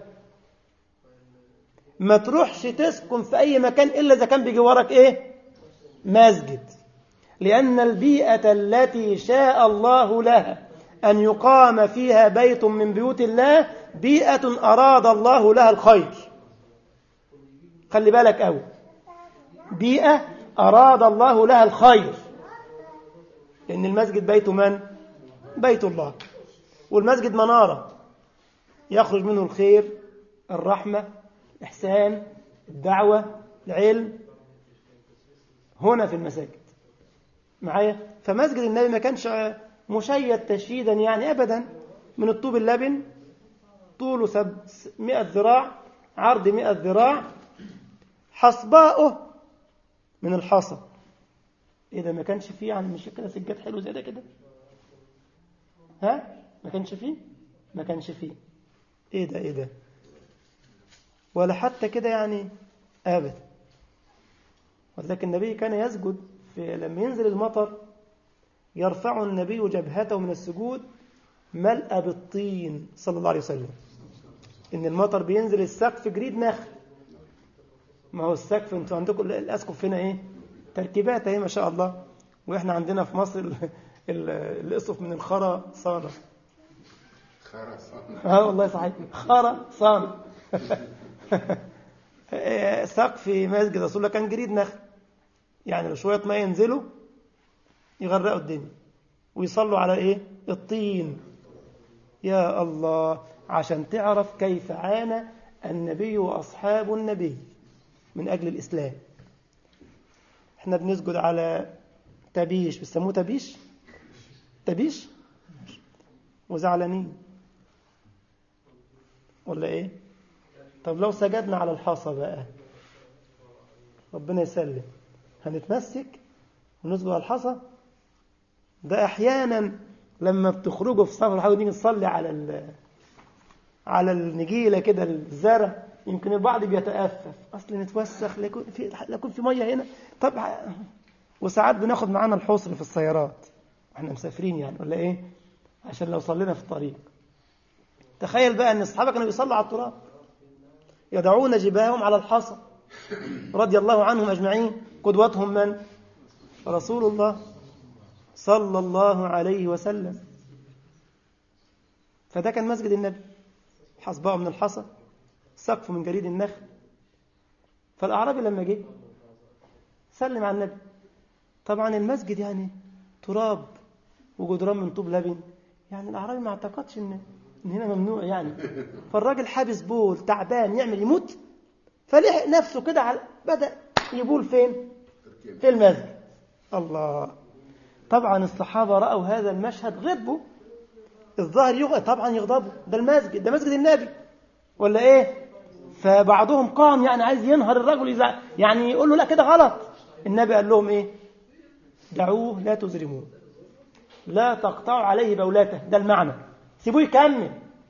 ما تروحش تسكن في أي مكان إلا إذا كان بجوارك إيه؟ مسجد. لأن البيئة التي شاء الله لها أن يقام فيها بيت من بيوت الله بيئة أراد الله لها الخير. خلي بالك أوي، بيئة أراد الله لها الخير، لأن المسجد بيت من؟ بيت الله. والمسجد منارة يخرج منه الخير، الرحمة، الإحسان، الدعوة، العلم، هنا في المساجد معايا. فمسجد النبي ما كانش مشيد تشييدا يعني أبدا، من الطوب اللبن، طوله 100 ذراع، عرض 100 ذراع، حصباؤه من الحصى. إذا ما كانش فيه يعني مش كده سجاد حلو زي ده كده؟ ها؟ ما كانش فيه؟ ما كانش فيه. إيه ده؟ ولا حتى كده يعني أبدا. ولكن النبي كان يسجد لما ينزل المطر، يرفع النبي جبهته من السجود ملأ بالطين صلى الله عليه وسلم. إن المطر بينزل السقف جريد نخل. ما هو السقف انتوا عندكم الأسقف هنا إيه؟ تركيبات اهي ما شاء الله. وإحنا عندنا في مصر الأسقف من الخرا صانة. والله صحيح، خرا صانة. سقف مسجد رسول الله كان جريد نخل، يعني لو شوية ما ينزلوا يغرقوا الدنيا، ويصلوا على إيه؟ الطين. يا الله، عشان تعرف كيف عانى النبي وأصحاب النبي من أجل الإسلام. احنا بنسجد على تبيش، بيسموه تبيش وزعلانين ولا ايه؟ طب لو سجدنا على الحصى بقى، ربنا يسلم، هنتمسك ونسجد على الحصى؟ ده احيانا لما بتخرجوا في السفر حاولوا نيجي نصلي على النجيله كده، الزرع، يمكن البعض بيتأفف، أصل نتوسخ لا يكون في مية هنا. طب وساعات بناخد معانا الحصر في السيارات احنا مسافرين يعني ولا ايه، عشان لو صلينا في الطريق. تخيل بقى ان الصحابة كانوا بيصلوا على التراب، يضعون جباههم على الحصى رضي الله عنهم أجمعين. قدوتهم من؟ رسول الله صلى الله عليه وسلم. فده كان مسجد النبي، حصباء من الحصى، سقف من جريد النخل. فالأعرابي لما جه سلم على النبي، طبعا المسجد يعني تراب وجدران من طوب لبن، يعني الأعرابي ما اعتقدش إن هنا ممنوع يعني. فالراجل حابس بول تعبان يعمل يموت، فلحق نفسه كده بدأ يبول فين؟ في المسجد. الله. طبعا الصحابة رأوا هذا المشهد غضبوا، الظاهر طبعا يغضبوا، ده المسجد، ده مسجد النبي ولا ايه؟ فبعضهم قام يعني عايز ينهر الرجل، يعني يقول له لا كده غلط. النبي قال لهم ايه؟ دعوه لا تزرموه، لا تقطعوا عليه بولاته، ده المعنى، سيبوه يكمل.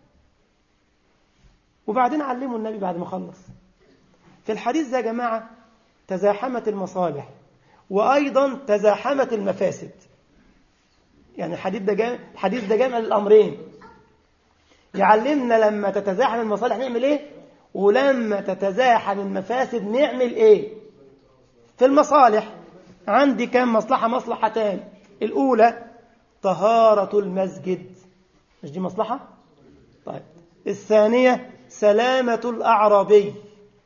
وبعدين علموا النبي بعد ما خلص. في الحديث ده يا جماعة تزاحمت المصالح وأيضا تزاحمت المفاسد. يعني الحديث ده جامع للأمرين، يعلمنا لما تتزاحم المصالح نعمل ايه، ولما تتزاحم المفاسد نعمل ايه. في المصالح عندي كم مصلحة؟ مصلحتان. الأولى طهارة المسجد، مش دي مصلحة؟ طيب. الثانية سلامة الأعرابي.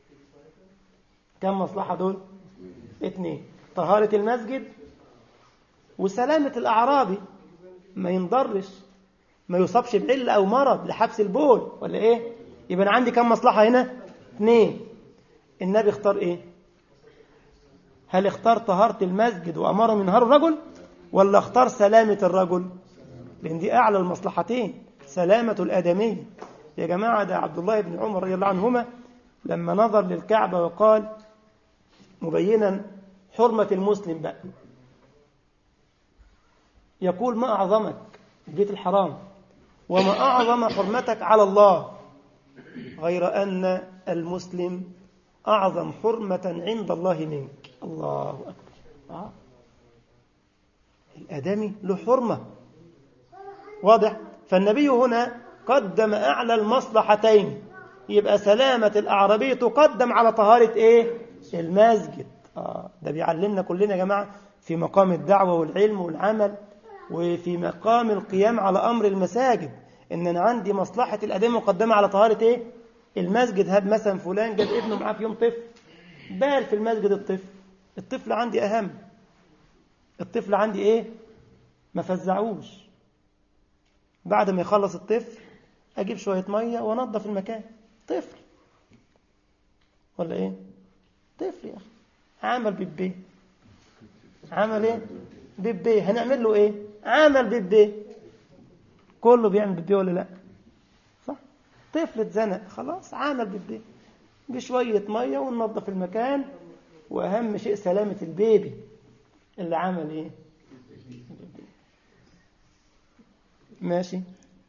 كم مصلحة دول؟ 2. طهارة المسجد وسلامة الأعرابي، ما ينضرش، ما يصابش بعلة أو مرض لحبس البول ولا إيه؟ يبقى أنا عندي كم مصلحة هنا؟ 2. النبي اختار إيه؟ هل اختار طهارة المسجد وأمره من نهار الرجل، ولا اختار سلامة الرجل؟ لأن دي أعلى المصلحتين، سلامة الآدمي. يا جماعة ده عبد الله بن عمر رضي الله عنهما لما نظر للكعبة وقال مبينا حرمة المسلم بقى، يقول ما أعظمك البيت الحرام وما أعظم حرمتك على الله، غير أن المسلم أعظم حرمة عند الله منك. الله أكبر. الآدمي له حرمة، واضح؟ فالنبي هنا قدم أعلى المصلحتين، يبقى سلامة الأعرابي تقدم على طهارة إيه؟ المسجد. ده بيعلمنا كلنا يا جماعة في مقام الدعوة والعلم والعمل، وفي مقام القيام على أمر المساجد، إن أنا عندي مصلحة الأدمي مقدمة على طهارة إيه؟ المسجد. هاب مثلا فلان جاب ابنه معاه في يوم طفل، بال في المسجد الطفل عندي أهم، الطفل عندي إيه؟ ما فزعوش. بعد ما يخلص الطفل أجيب شوية مية وأنظف المكان. طفل ولا إيه؟ طفل يا أخي، عمل بيبي، عمل إيه؟ بيبي، هنعمل له إيه؟ عمل بيبي، كله بيعمل بيبي ولا لا؟ صح؟ طفل اتزنق خلاص عمل بيبي، بشوية مية وننظف المكان، وأهم شيء سلامة البيبي اللي عمل إيه؟ ماشي.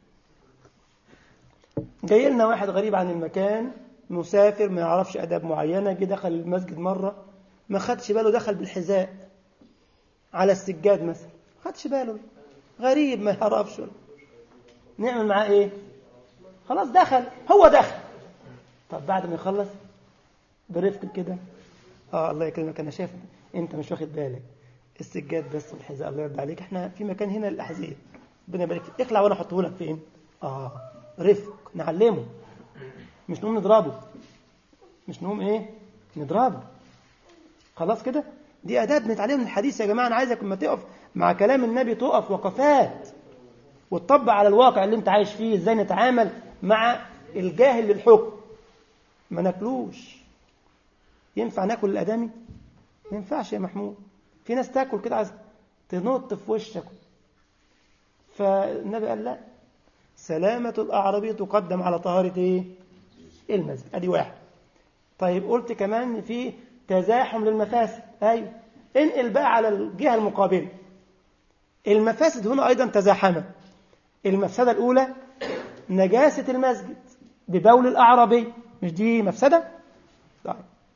جاي لنا واحد غريب عن المكان، مسافر ما يعرفش أداب معينة، جه دخل المسجد مرة ما خدش باله، دخل بالحذاء على السجاد مثلا، ما خدش باله، غريب ما يعرفش، نعمل معاه إيه؟ خلاص دخل، هو دخل. طب بعد ما يخلص برفق كده، الله يكرمك، أنا شايف أنت مش واخد بالك، السجاد بس والحذاء، الله يرضى عليك، احنا في مكان هنا للأحذية، ربنا يبارك فيك، اخلع وانا احطه لك فين؟ رفق، نعلمه، مش نقوم نضربه، مش نقوم ايه؟ نضربه. خلاص كده، دي اداب بنتعلمها من الحديث يا جماعه. انا عايزك لما تقف مع كلام النبي تقف وقفات وتطبق على الواقع اللي انت عايش فيه، ازاي نتعامل مع الجاهل للحكم. ما ناكلوش. ينفع ناكل الادمي؟ ما ينفعش يا محمود. في ناس تاكل كده عايز تنط في وشك، فالنبي قال لا، سلامة الأعرابي تقدم على طهارة إيه؟ المسجد. أدي واحد. طيب قلت كمان في تزاحم للمفاسد، أيوة، انقل بقى على الجهة المقابلة. المفاسد هنا أيضا تزاحمت. المفسدة الأولى نجاسة المسجد ببول الأعرابي، مش دي مفسدة؟ طيب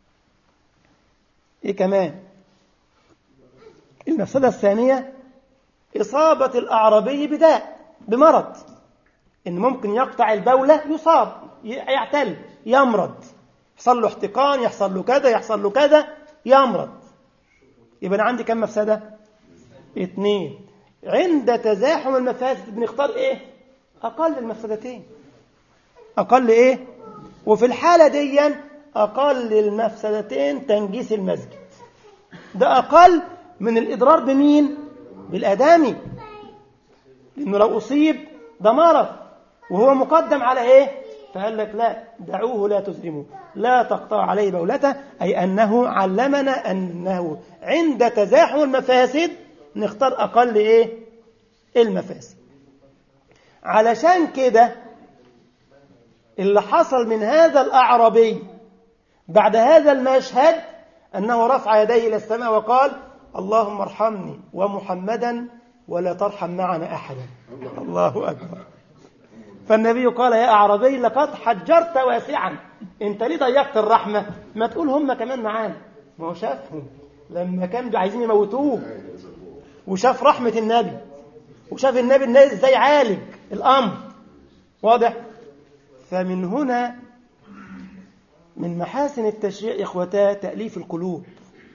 إيه كمان؟ المفسدة الثانية إصابة الأعرابي بداء، بمرض، إن ممكن يقطع البولة يصاب، يعتل، يمرض، يحصل له احتقان، يحصل له كذا، يحصل له كذا، يمرض. يبقى أنا عندي كم مفسدة؟ 2. عند تزاحم المفاسد بنختار إيه؟ أقل المفسدتين. أقل إيه؟ وفي الحالة دي أقل المفسدتين تنجيس المسجد، ده أقل من الإضرار بمين؟ بالآدمي، لأنه لو أصيب ده مرض وهو مقدم على إيه؟ فقال لك لا، دعوه لا تزرموه، لا تقطع عليه بولته، أي أنه علمنا أنه عند تزاحم المفاسد نختار أقل إيه؟ المفاسد. علشان كده اللي حصل من هذا الأعرابي بعد هذا المشهد أنه رفع يديه إلى السماء وقال اللهم ارحمني ومحمدا ولا ترحم معنا أحدا. الله أكبر. فالنبي قال يا أعرابي لقد حجرت واسعا، انت ليه ضيقت الرحمة؟ ما تقول هم كمان معانا. ما هو شافهم لما كانوا عايزين يموتوه، وشاف رحمة النبي، وشاف النبي ازاي عالج الأمر. واضح؟ فمن هنا من محاسن التشريع إخوتا تأليف القلوب.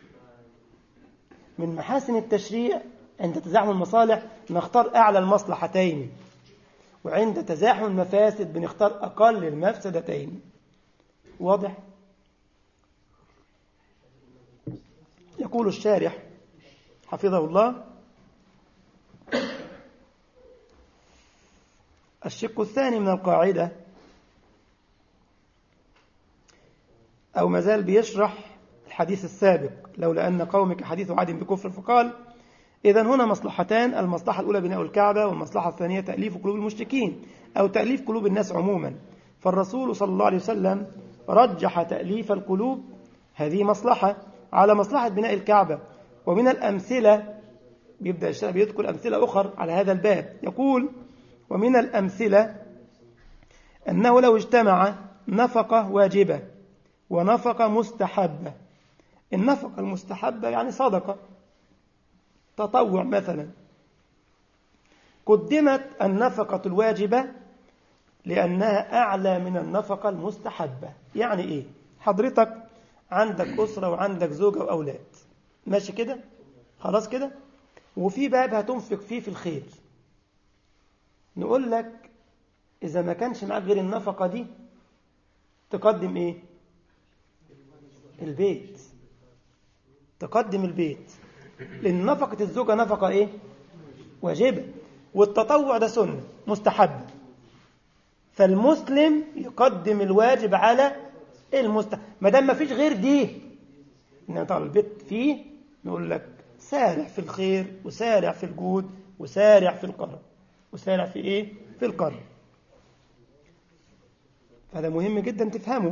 من محاسن التشريع عند تزاحم المصالح نختار أعلى المصلحتين، وعند تزاحم المفاسد بنختار أقل المفسدتين. واضح؟ يقول الشارح حفظه الله الشق الثاني من القاعدة، أو مازال بيشرح الحديث السابق لولا أن قومك حديث عاد بكفر، فقال إذن هنا مصلحتان، المصلحة الأولى بناء الكعبة، والمصلحة الثانية تأليف قلوب المشركين أو تأليف قلوب الناس عموما. فالرسول صلى الله عليه وسلم رجح تأليف القلوب، هذه مصلحة، على مصلحة بناء الكعبة. ومن الأمثلة بيبدأ الشيخ بيذكر أمثلة أخرى على هذا الباب، يقول ومن الأمثلة أنه لو اجتمع نفقة واجبة ونفقة مستحبة. النفقة المستحبة يعني صدقة، تطوع مثلا، قدمت النفقة الواجبة لأنها أعلى من النفقة المستحبة. يعني إيه؟ حضرتك عندك أسرة وعندك زوجة وأولاد، ماشي كده؟ خلاص كده؟ وفي باب هتنفق فيه في الخير، نقول لك إذا ما كانش معاك غير النفقة دي تقدم إيه؟ البيت. تقدم البيت، لأن نفقة الزوجة نفقة إيه؟ واجبة، والتطوع ده سنة مستحب. فالمسلم يقدم الواجب على المستحب ما دام ما فيش غير دي. إنما طبعا البيت فيه نقول لك سارع في الخير، وسارع في الجود، وسارع في القرب، وسارع في إيه؟ في القرب. هذا مهم جدا تفهمه.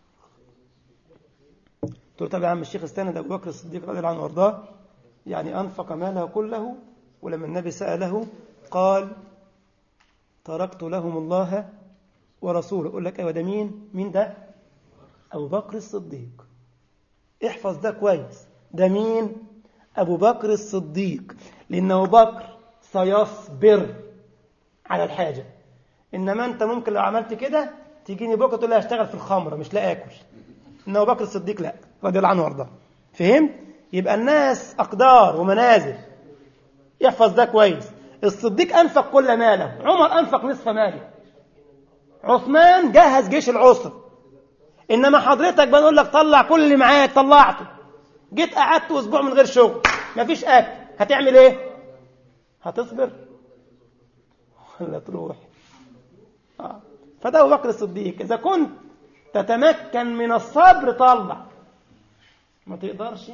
قلت طب يا عم الشيخ استند أبو بكر الصديق رضي الله عنه وارضاه يعني أنفق ماله كله، ولما النبي سأله قال تركت لهم الله ورسوله. أقول لك أيوة، ده مين ده؟ أبو بكر الصديق. احفظ ده كويس، ده مين؟ أبو بكر الصديق، لأن أبو بكر سيصبر على الحاجة، إنما أنت ممكن لو عملت كده تيجيني بكرة تقول لي هشتغل في الخمرة مش لا آكل. إن أبو بكر الصديق لا، رضي الله عنه وارضاه. فهم؟ يبقى الناس أقدار ومنازل، يحفظ ده كويس. الصديق أنفق كل ماله، عمر أنفق نصف ماله، عثمان جهز جيش العسر. إنما حضرتك بنقول لك طلع كل اللي معاك، طلعته، جيت قعدت أسبوع من غير شغل، مفيش أكل، هتعمل إيه؟ هتصبر ولا تروح؟ فده أبو بكر الصديق. إذا كنت تتمكن من الصبر طلع، ما تقدرش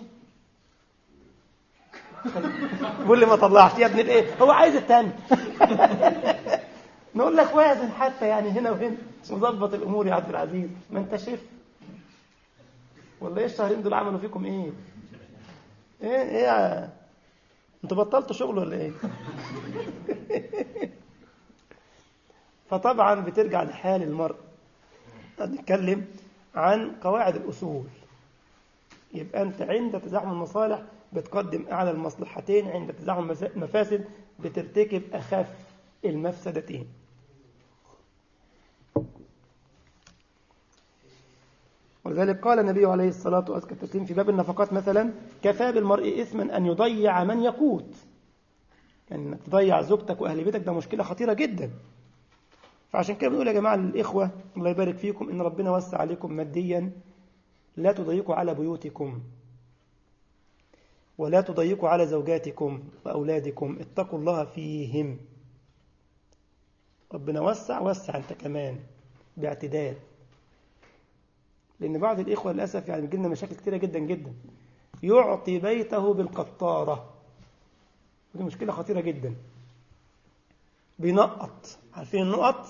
قول لي ما طلعش يا ابن الايه، هو عايز التاني. نقول لك وازن حتى يعني هنا وهنا وظبط الامور يا عبد العزيز، ما انت شايف والله ايه الشهرين دول عملوا فيكم ايه؟ ايه انتوا بطلتوا شغل ولا ايه؟ فطبعا بترجع لحال المرء. نتكلم عن قواعد الأصول. يبقى أنت عند تزاحم المصالح بتقدم أعلى المصلحتين، عند تزاحم المفاسد بترتكب أخف المفسدتين. ولذلك قال النبي عليه الصلاة والسلام في باب النفقات مثلا: كفى بالمرء إثما أن يضيع من يقوت. يعني أنك تضيع زوجتك وأهل بيتك ده مشكلة خطيرة جدا. فعشان كده بنقول يا جماعة للإخوة الله يبارك فيكم إن ربنا وسع عليكم ماديا، لا تضيقوا على بيوتكم ولا تضيقوا على زوجاتكم وأولادكم، اتقوا الله فيهم. ربنا وسع أنت كمان باعتدال. لأن بعض الإخوة للأسف يعني بيجي لنا مشاكل كتيرة جدا جدا، يعطي بيته بالقطارة، ودي مشكلة خطيرة جدا. بينقط، عارفين النقط؟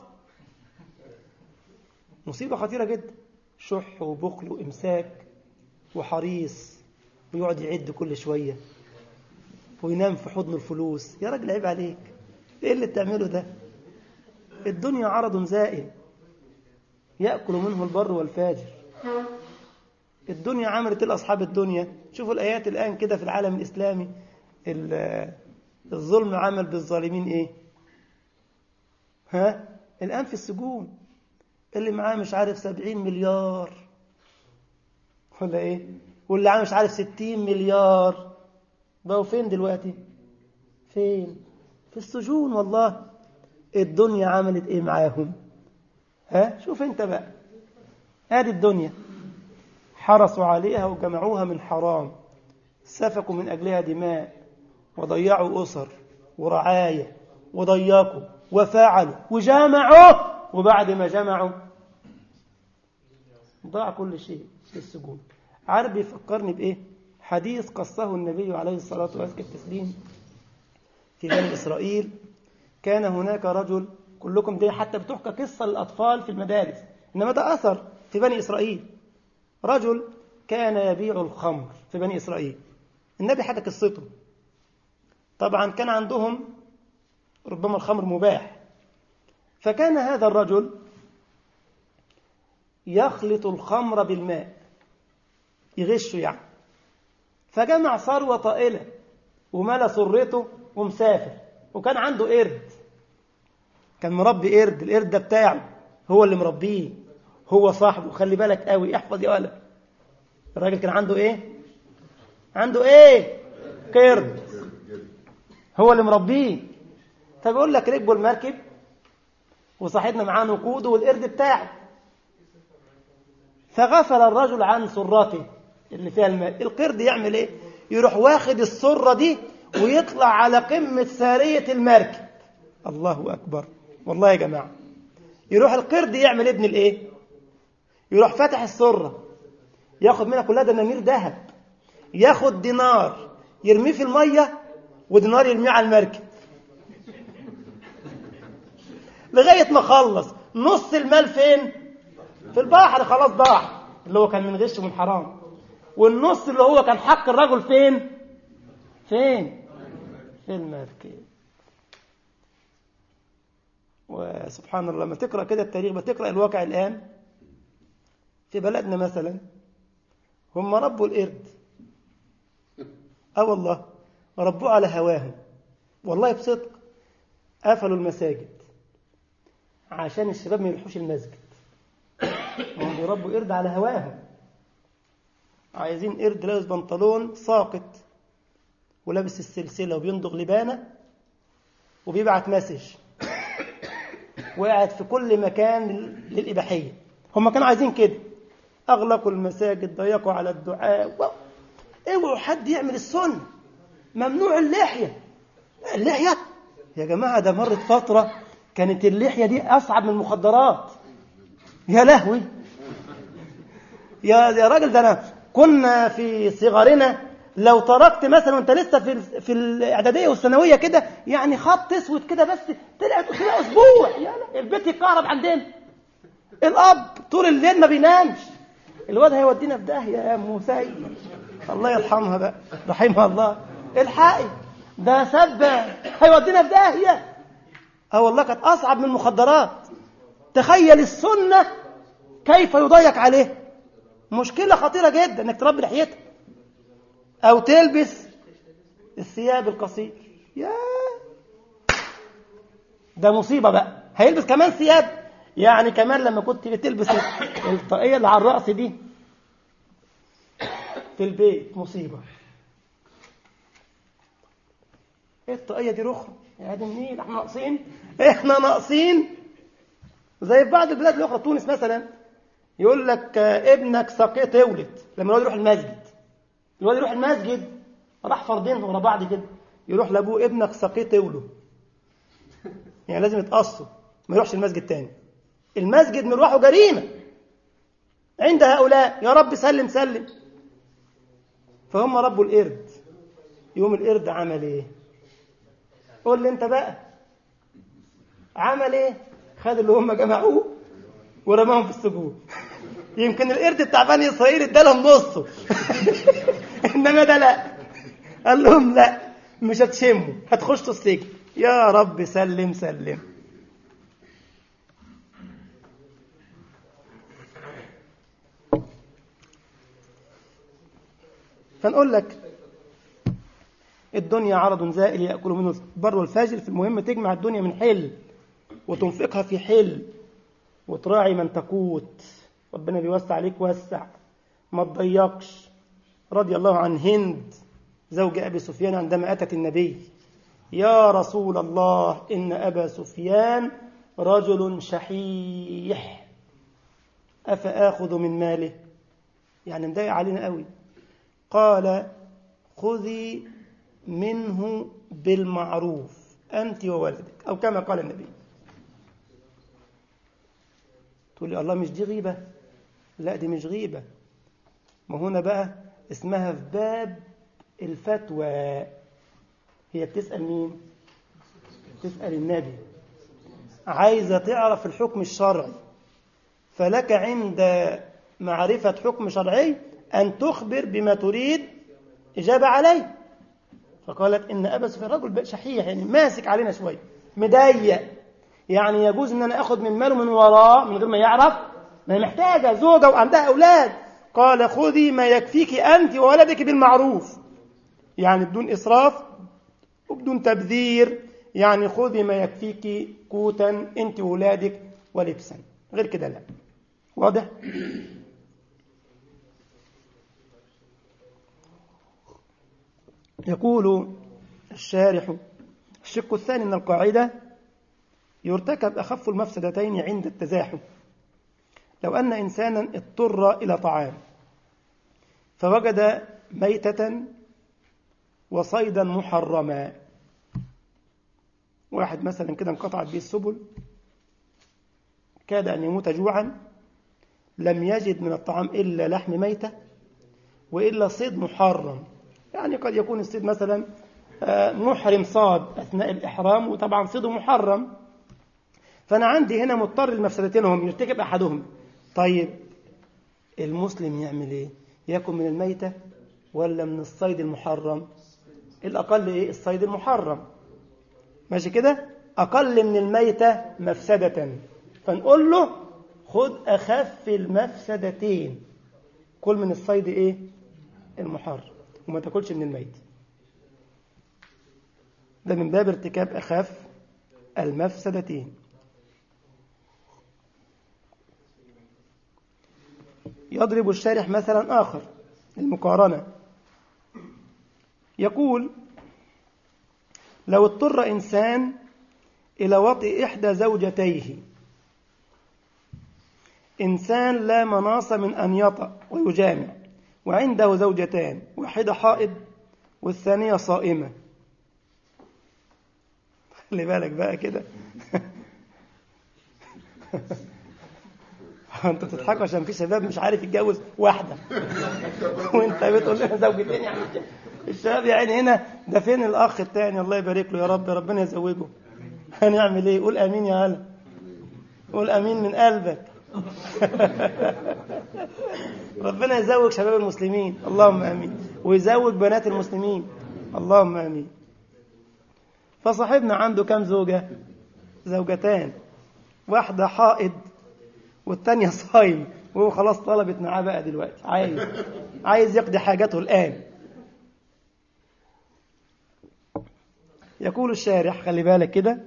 مصيبة خطيرة جدا. شح وبخل وإمساك وحريص، ويقعد يعد كل شوية وينام في حضن الفلوس. يا راجل عيب عليك، إيه اللي بتعمله ده؟ الدنيا عرض زائل يأكل منه البر والفاجر. الدنيا عملت لأصحاب الدنيا. شوفوا الآيات الآن كده في العالم الإسلامي، الظلم عمل بالظالمين إيه؟ الآن في السجون اللي معاه مش عارف 70 مليار ولا إيه، واللي معاه مش عارف 60 مليار بقوا فين دلوقتي؟ فين؟ في السجون. والله الدنيا عملت إيه معاهم؟ شوف أنت بقى، هذه الدنيا حرصوا عليها وجمعوها من حرام، سفكوا من أجلها دماء، وضيعوا أسر ورعاية، وضيقوا وفعلوا وجامعوا، وبعد ما جمعوا ضاع كل شيء في السجون. عارف بيفكرني بإيه؟ حديث قصه النبي عليه الصلاة والسلام في بني إسرائيل. كان هناك رجل، كلكم دي حتى بتحكى قصة للأطفال في المدارس، إنما ده أثر في بني إسرائيل. رجل كان يبيع الخمر في بني إسرائيل. النبي حكى قصته. طبعا كان عندهم ربما الخمر مباح، فكان هذا الرجل يخلط الخمر بالماء، يغشه يعني. فجمع ثروة طائلة وملى سرته ومسافر، وكان عنده قرد، كان مربي قرد. القرد ده بتاعه، هو اللي مربيه، هو صاحبه. خلي بالك قوي، احفظ يا ولد. الراجل كان عنده ايه؟ عنده ايه؟ قرد، هو اللي مربيه. فبيقول لك ركبوا المركب وصاحبنا معاه نقوده والقرد بتاعه. فغفل الرجل عن سرته اللي فيها الماء. القرد يعمل ايه؟ يروح واخد السرة دي ويطلع على قمة سارية المركب. الله أكبر. والله يا جماعة، يروح القرد يعمل ابن الايه؟ يروح فتح السرة، ياخد منها كلها دنانير ذهب، ياخد دينار يرميه في المية ودينار يرميه على المركب، لغاية ما خلص نص المال فين؟ في البحر. خلاص ضاع اللي هو كان من غش ومن حرام، والنص اللي هو كان حق الرجل فين؟ في المركب. وسبحان الله لما تقرأ كده التاريخ، بتقرأ الواقع الآن في بلدنا مثلا، هم ربوا القرد، والله ربوه على هواهم، والله بصدق. قفلوا المساجد عشان الشباب ما يروحوش المسجد. هم بيربوا قرد على هواهم، عايزين قرد لابس بنطلون ساقط ولابس السلسلة وبيندغ لبانة وبيبعت مسج وقاعد في كل مكان للإباحية. هم كانوا عايزين كده، أغلقوا المساجد، ضيقوا على الدعاء. اوعوا حد يعمل السنة، ممنوع اللحية. اللحية يا جماعة، ده مرت فترة كانت اللحية دي أصعب من المخدرات. يا لهوي يا راجل، ده أنا كنا في صغرنا لو تركت مثلا وانت لسه في الإعدادية والثانوية كده، يعني خط اسود كده بس طلعت كده أسبوع، يا البيت يتكهرب عندنا. الأب طول الليل ما بينامش، الواد هيودينا في داهية يا أم سيد، الله يرحمها بقى، رحمها الله. الحقي ده سبة هيودينا في داهية. والله كانت أصعب من المخدرات. تخيل السنة كيف يضيق عليه. مشكلة خطيرة جدا انك تربي لحيتك او تلبس الثياب القصير. يا ده مصيبة بقى، هيلبس كمان ثياب. يعني كمان لما كنت بتلبس الطاقية اللي على الرأس دي في البيت مصيبة. ايه الطاقية دي رخرة يا دي منين، احنا ناقصين، احنا ناقصين. زي في بعض البلاد الاخرى، تونس مثلا، يقول لك ابنك ساقيه تولد. لما الواد يروح المسجد، الواد يروح المسجد راح فردين ورا بعض كده، يروح لابوه ابنك ساقيه تولد. يعني لازم يتقصوا، ما يروحش المسجد تاني. المسجد مروحه جريمة عند هؤلاء. يا رب سلم سلم. فهم ربوا القرد. يوم القرد عمل ايه؟ قول لي انت بقى عمل ايه؟ خد اللي هم جمعوه ورماهم في السجون. يمكن القرد بتاع بني اسرائيل ادالهم نصه. انما ده لا، قال لهم لا، مش هتشموا، هتخشوا السجن. يا رب سلم سلم. فنقول لك الدنيا عرض زائل يأكل منه البر والفاجر. في المهم تجمع الدنيا من حل وتنفقها في حل، وتراعي من تقوت. ربنا بيوسع عليك، وسع، ما تضيقش. رضي الله عن هند زوج أبي سفيان عندما أتت النبي: يا رسول الله، إن أبا سفيان رجل شحيح، أفآخذ من ماله؟ يعني مضايق علينا قوي. قال: خذي منه بالمعروف أنت وولدك، أو كما قال النبي. تقول لي الله، مش دي غيبة؟ لا، دي مش غيبة. ما هنا بقى اسمها في باب الفتوى. هي بتسأل مين؟ تسأل النبي، عايزة تعرف الحكم الشرعي. فلك عند معرفة حكم شرعي أن تخبر بما تريد إجابة عليه. فقالت: إن أبا سفيان رجل شحيح، يعني ماسك علينا شوية، مضيق، يعني يجوز أن أنا أخذ من ماله من وراه من غير ما يعرف؟ ما هي محتاجة زوجة وعندها أولاد. قال: خذي ما يكفيك أنت وولدك بالمعروف، يعني بدون إسراف وبدون تبذير. يعني خذي ما يكفيك قوتا أنت وولادك ولبسا، غير كده لا. واضح؟ يقول الشارح: الشق الثاني من القاعدة: يرتكب أخف المفسدتين عند التزاحم. لو أن إنسانا اضطر إلى طعام فوجد ميتة وصيدا محرما، واحد مثلا كده انقطعت به السبل، كاد أن يموت جوعا، لم يجد من الطعام إلا لحم ميتة وإلا صيد محرم. يعني قد يكون الصيد مثلا محرم صاد أثناء الإحرام، وطبعا صيده محرم. فأنا عندي هنا مضطر المفسدتين، هم يرتكب أحدهم. طيب المسلم يعمل إيه؟ يأكل من الميتة ولا من الصيد المحرم؟ الأقل إيه؟ الصيد المحرم. ماشي كده؟ أقل من الميتة مفسدة، فنقول له خذ أخف المفسدتين، كل من الصيد إيه؟ المحرم، وما تاكلش من الميت. ده من باب ارتكاب أخف المفسدتين. يضرب الشارح مثلا آخر للمقارنة، يقول: لو اضطر إنسان إلى وطئ إحدى زوجتيه، إنسان لا مناص من أن يطأ ويجامع، وعنده زوجتان، واحدة حائض والثانية صائمة. خلي بالك بقى كده. انتوا تضحكوا عشان في شباب مش عارف يتجوز واحدة، وانت بتقول لنا زوجتين. يعني الشباب يعني هنا، ده فين الأخ التاني؟ الله يبارك له، يا رب ربنا يزوجه. هنعمل ايه؟ قول امين يا هلا، قول امين من قلبك. ربنا يزوج شباب المسلمين، اللهم امين، ويزوج بنات المسلمين، اللهم امين. فصاحبنا عنده كم زوجة؟ زوجتان، واحدة حائض والتانية صايم. وهو خلاص طلبت معاه بقى دلوقتي، عايز يقضي حاجته الآن. يقول الشارح، خلي بالك كده،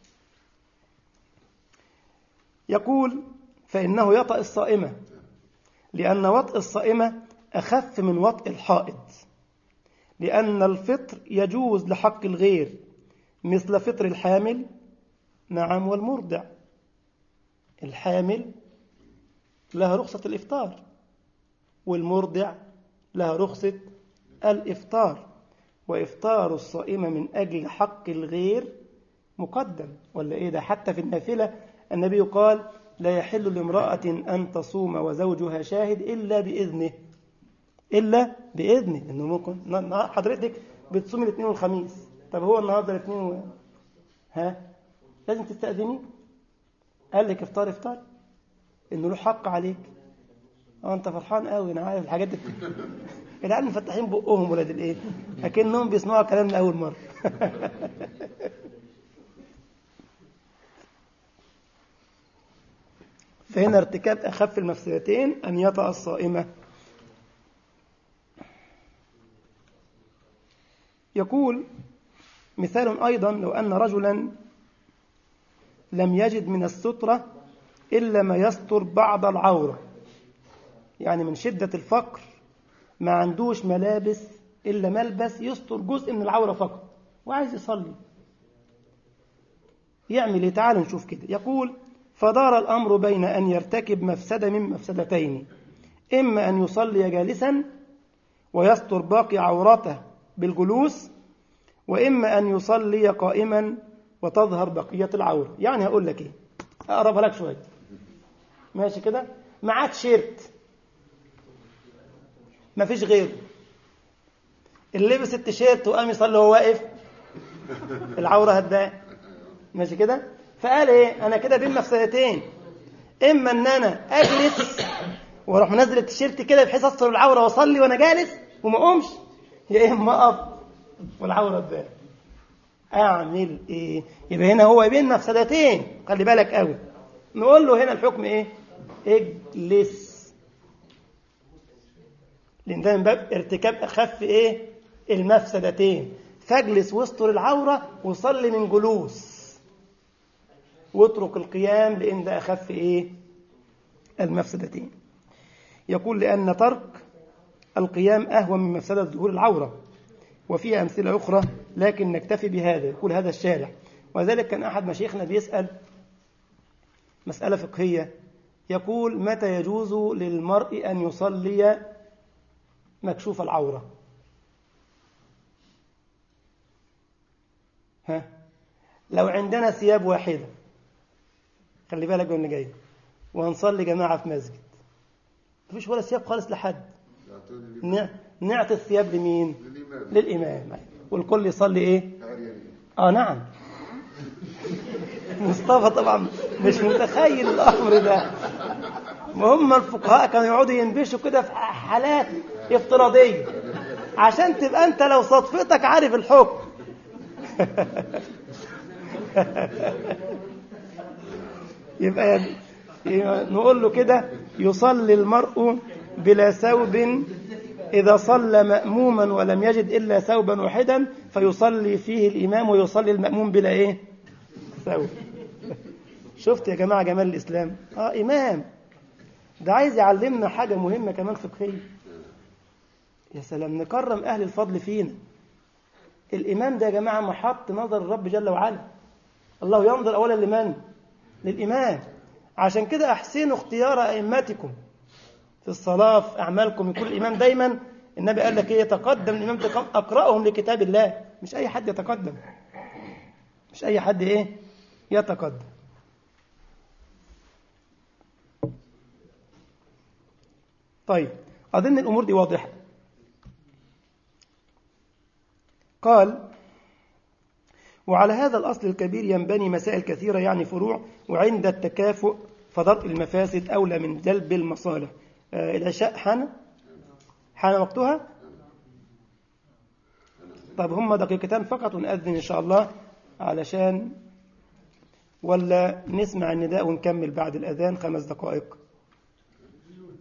يقول فإنه يطأ الصائمة، لأن وطء الصائمة أخف من وطء الحائض، لأن الفطر يجوز لحق الغير مثل فطر الحامل، نعم، والمرضع. الحامل لها رخصة الإفطار، والمرضع لها رخصة الإفطار، وإفطار الصائمة من أجل حق الغير مقدم، ولا إيه ده؟ حتى في النافلة النبي قال لا يحل لامرأة أن تصوم وزوجها شاهد إلا بإذنه، إلا بإذنه. إنه ممكن حضرتك بتصوم الاثنين والخميس، طب هو النهارده الاثنين لازم تستأذني، قال لك افطار إنه له حق عليك. أنت فرحان قوي، أنا عارف الحاجات دي. العيال مفتحين بقهم ولاد الإيه، أكنهم بيسمعوا كلام من أول مرة. فهنا ارتكاب أخف المفسدتين أن يطأ الصائمة. يقول مثال أيضا، لو أن رجلا لم يجد من السترة إلا ما يستر بعض العورة، يعني من شدة الفقر ما عندوش ملابس إلا ملبس يستر جزء من العورة فقط، وعايز يصلي، يعمل إيه؟ تعالوا نشوف كده. يقول فدار الأمر بين أن يرتكب مفسدة من مفسدتين، إما أن يصلي جالسا ويستر باقي عورته بالجلوس، وإما أن يصلي قائما وتظهر بقية العورة. يعني هقول لك إيه، أقربها لك شوية، ماشي كده؟ معاه تيشيرت ما فيش غيره، اللي لبس التيشيرت وقام يصلي وهو واقف العورة هتبان، ماشي كده؟ فقال إيه، أنا كده بين مفسدتين، إما أن أنا أجلس وأروح منزل التيشيرت كده بحيث أستر العورة وأصلي وأنا جالس وما أقومش، يا إما أقف والعورة تبان. أعمل إيه؟ يبقى هنا هو بين مفسدتين، خلي بالك قوي. نقول له هنا الحكم إيه؟ اجلس، لأن ده من باب ارتكاب أخف إيه؟ المفسدتين. فاجلس واستر العورة وصلي من جلوس، واترك القيام، لأن ده أخف إيه؟ المفسدتين. يقول لأن ترك القيام أهون من مفسدة ظهور العورة، وفيها أمثلة أخرى لكن نكتفي بهذا. يقول هذا الشارح، وذلك كان أحد مشايخنا بيسأل مسألة فقهية، يقول متى يجوز للمرء أن يصلي مكشوف العورة؟ لو عندنا ثياب واحدة، خلي بالك من اللي جاي، وهنصلي جماعة في مسجد، مفيش ولا ثياب خالص لحد، نعطي الثياب لمين؟ للإمام، والكل يصلي إيه؟ نعم. مصطفى طبعا مش متخيل الأمر ده، هم الفقهاء كانوا يقعدوا ينبشوا كده في حالات افتراضية عشان تبقى أنت لو صدفتك عارف الحكم. يبقى نقول له كده يصلي المرء بلا ثوب إذا صلى مأموما ولم يجد إلا ثوبا واحدا فيصلي فيه الإمام ويصلي المأموم بلا إيه؟ ثوب. شفت يا جماعة جمال الإسلام؟ إمام ده عايز يعلمنا حاجة مهمة كمان فقهية. يا سلام، نكرم أهل الفضل فينا. الإمام ده يا جماعة محط نظر الرب جل وعلا، الله ينظر أولا لمن؟ للإمام. عشان كده أحسنوا اختيار أئمتكم في الصلاة، في أعمالكم، يكون الإمام دايما، النبي قال لك إيه؟ يتقدم الإمام أقرأهم لكتاب الله، مش أي حد يتقدم، مش أي حد إيه؟ يتقدم. طيب، أظن الأمور دي واضحة. قال وعلى هذا الأصل الكبير ينبني مسائل كثيرة، يعني فروع، وعند التكافؤ فدرء المفاسد أولى من جلب المصالح. العشاء حان وقتها. طب هم دقيقتان فقط ونأذن إن شاء الله، علشان ولا نسمع النداء ونكمل بعد الأذان 5 دقائق؟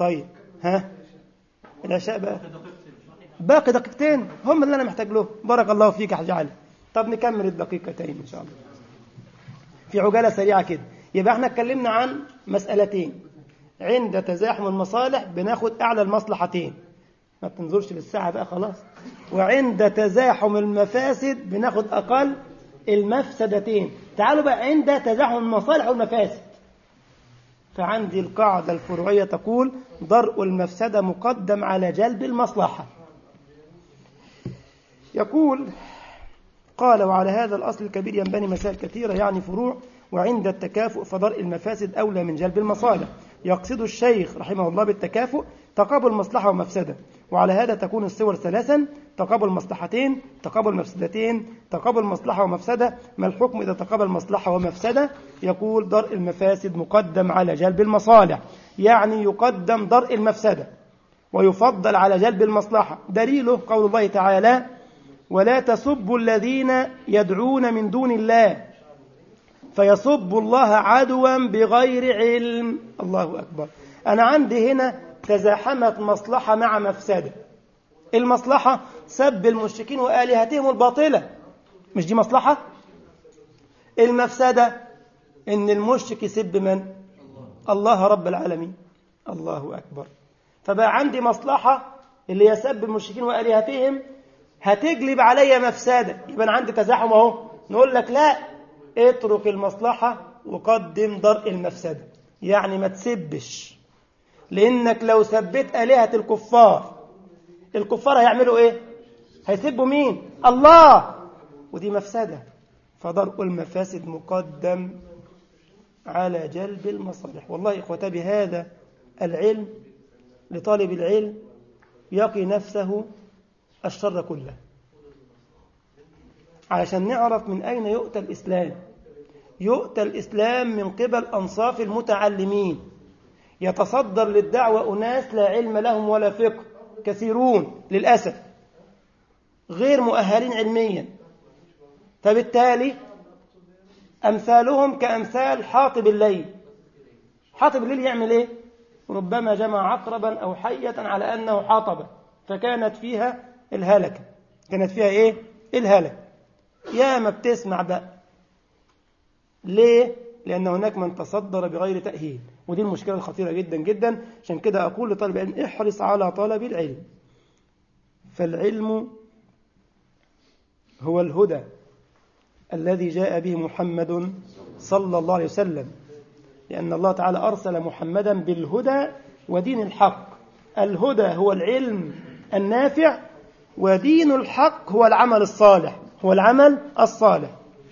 طيب ها العشاء بقى باقي دقيقتين هم اللي أنا محتاج له. بارك الله فيك يا حاج علي. طب نكمل الدقيقتين إن شاء الله في عجالة سريعة كده. يبقى احنا اتكلمنا عن مسألتين. عند تزاحم المصالح بناخد أعلى المصلحتين، ما بتنظرش للساعة بقى خلاص. وعند تزاحم المفاسد بناخد أقل المفسدتين. تعالوا بقى عند تزاحم المصالح والمفاسد، فعندي القاعدة الفروعية تقول درء المفسدة مقدم على جلب المصلحة. يقول قال وعلى هذا الأصل الكبير ينبني مسائل كثيرة يعني فروع. وعند التكافؤ فدرء المفاسد أولى من جلب المصالح. يقصد الشيخ رحمه الله بالتكافؤ تقابل مصلحة ومفسدة، وعلى هذا تكون الصور ثلاثا: تقابل مصلحتين، تقابل مفسدتين، تقابل مصلحة ومفسدة. ما الحكم إذا تقابل مصلحة ومفسدة؟ يقول درء المفاسد مقدم على جلب المصالح، يعني يقدم درء المفسدة ويفضل على جلب المصلحة. دليله قول الله تعالى ولا تسبوا الذين يدعون من دون الله فيسبوا الله عدوا بغير علم. الله أكبر. أنا عندي هنا تزاحمت مصلحة مع مفسدة. المصلحة سب المشركين وآلهتهم الباطلة، مش دي مصلحة؟ المفسدة إن المشرك يسب من؟ الله رب العالمين. الله أكبر. فبقى عندي مصلحة اللي يسب المشركين وآلهتهم هتجلب علي مفسدة، يبقى أنا عندي تزاحم أهو. نقول لك لا، اترك المصلحة وقدم درء المفسدة، يعني ما تسبش، لأنك لو سبت آلهة الكفار هيعملوا إيه؟ هيسبوا مين؟ الله، ودي مفسدة. فدرء المفاسد مقدم على جلب المصالح. والله إخوتي بهذا العلم لطالب العلم يقي نفسه الشر كله، علشان نعرف من أين يؤتى الإسلام. يؤتى الإسلام من قبل أنصاف المتعلمين. يتصدر للدعوة أناس لا علم لهم ولا فقه، كثيرون للأسف غير مؤهلين علميا، فبالتالي أمثالهم كأمثال حاطب الليل. حاطب الليل يعمل إيه؟ ربما جمع عقربا أو حية على أنه حاطب، فكانت فيها الهلكة. كانت فيها إيه؟ الهلكة. يا ما بتسمع بقى. ليه؟ لأن هناك من تصدر بغير تأهيل، ودي المشكلة الخطيرة جدا جدا. عشان كده أقول لطالب العلم احرص على طلب العلم، فالعلم هو الهدى الذي جاء به محمد صلى الله عليه وسلم، لأن الله تعالى أرسل محمدا بالهدى ودين الحق. الهدى هو العلم النافع، ودين الحق هو العمل الصالح. هو العمل الصالح.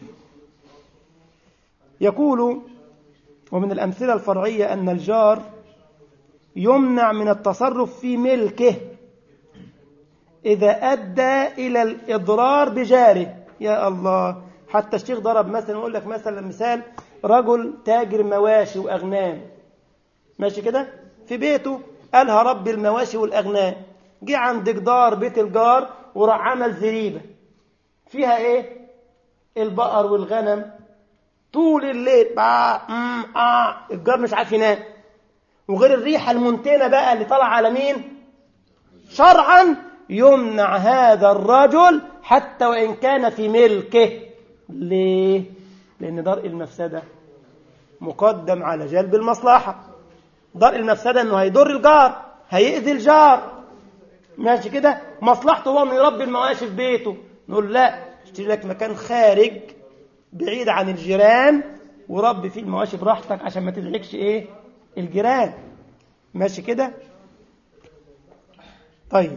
يقول ومن الأمثلة الفرعية أن الجار يمنع من التصرف في ملكه إذا أدى إلى الإضرار بجاره. يا الله، حتى الشيخ ضرب مثلا، يقول لك مثلا مثال: رجل تاجر مواشي وأغنام، ماشي كده في بيته، قالها رب المواشي والأغنام، جه عند جدار بيت الجار وراح عمل زريبة فيها إيه؟ البقر والغنم طول الليل الجار مش عارف ينام، وغير الريحة المنتنة بقى اللي طلع على مين؟ شرعا يمنع هذا الرجل حتى وإن كان في ملكه. ليه؟ لأن درء المفسدة مقدم على جلب المصلحة. درء المفسدة أنه هيضر الجار، هيأذي الجار، ماشي كده. مصلحته هو أنه يربي المواشي في بيته، نقول لا، اشتري لك مكان خارج بعيد عن الجيران وربي فيه المواشي براحتك عشان ما تزعجش ايه؟ الجيران، ماشي كده. طيب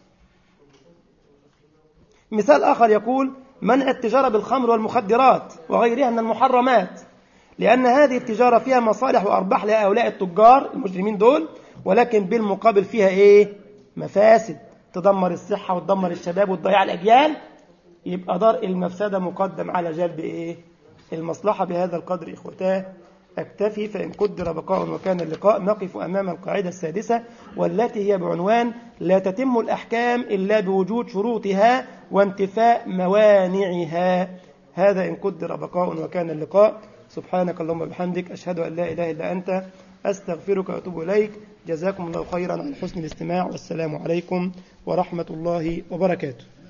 مثال آخر يقول منع التجارة بالخمر والمخدرات وغيرها من المحرمات، لأن هذه التجارة فيها مصالح وأرباح لهؤلاء التجار المجرمين دول، ولكن بالمقابل فيها إيه؟ مفاسد تدمر الصحة وتدمر الشباب وتضيع الأجيال. يبقى درء المفسدة مقدم على جلب إيه؟ المصلحة. بهذا القدر إخوتاه أكتفي، فإن قدر بقاء وكان اللقاء نقف أمام القاعدة السادسة، والتي هي بعنوان لا تتم الأحكام إلا بوجود شروطها وانتفاء موانعها. هذا إن قدر بقاء وكان اللقاء. سبحانك اللهم وبحمدك، أشهد أن لا إله إلا أنت، أستغفرك وأتوب إليك. جزاكم الله خيرا عن حسن الاستماع، والسلام عليكم ورحمة الله وبركاته.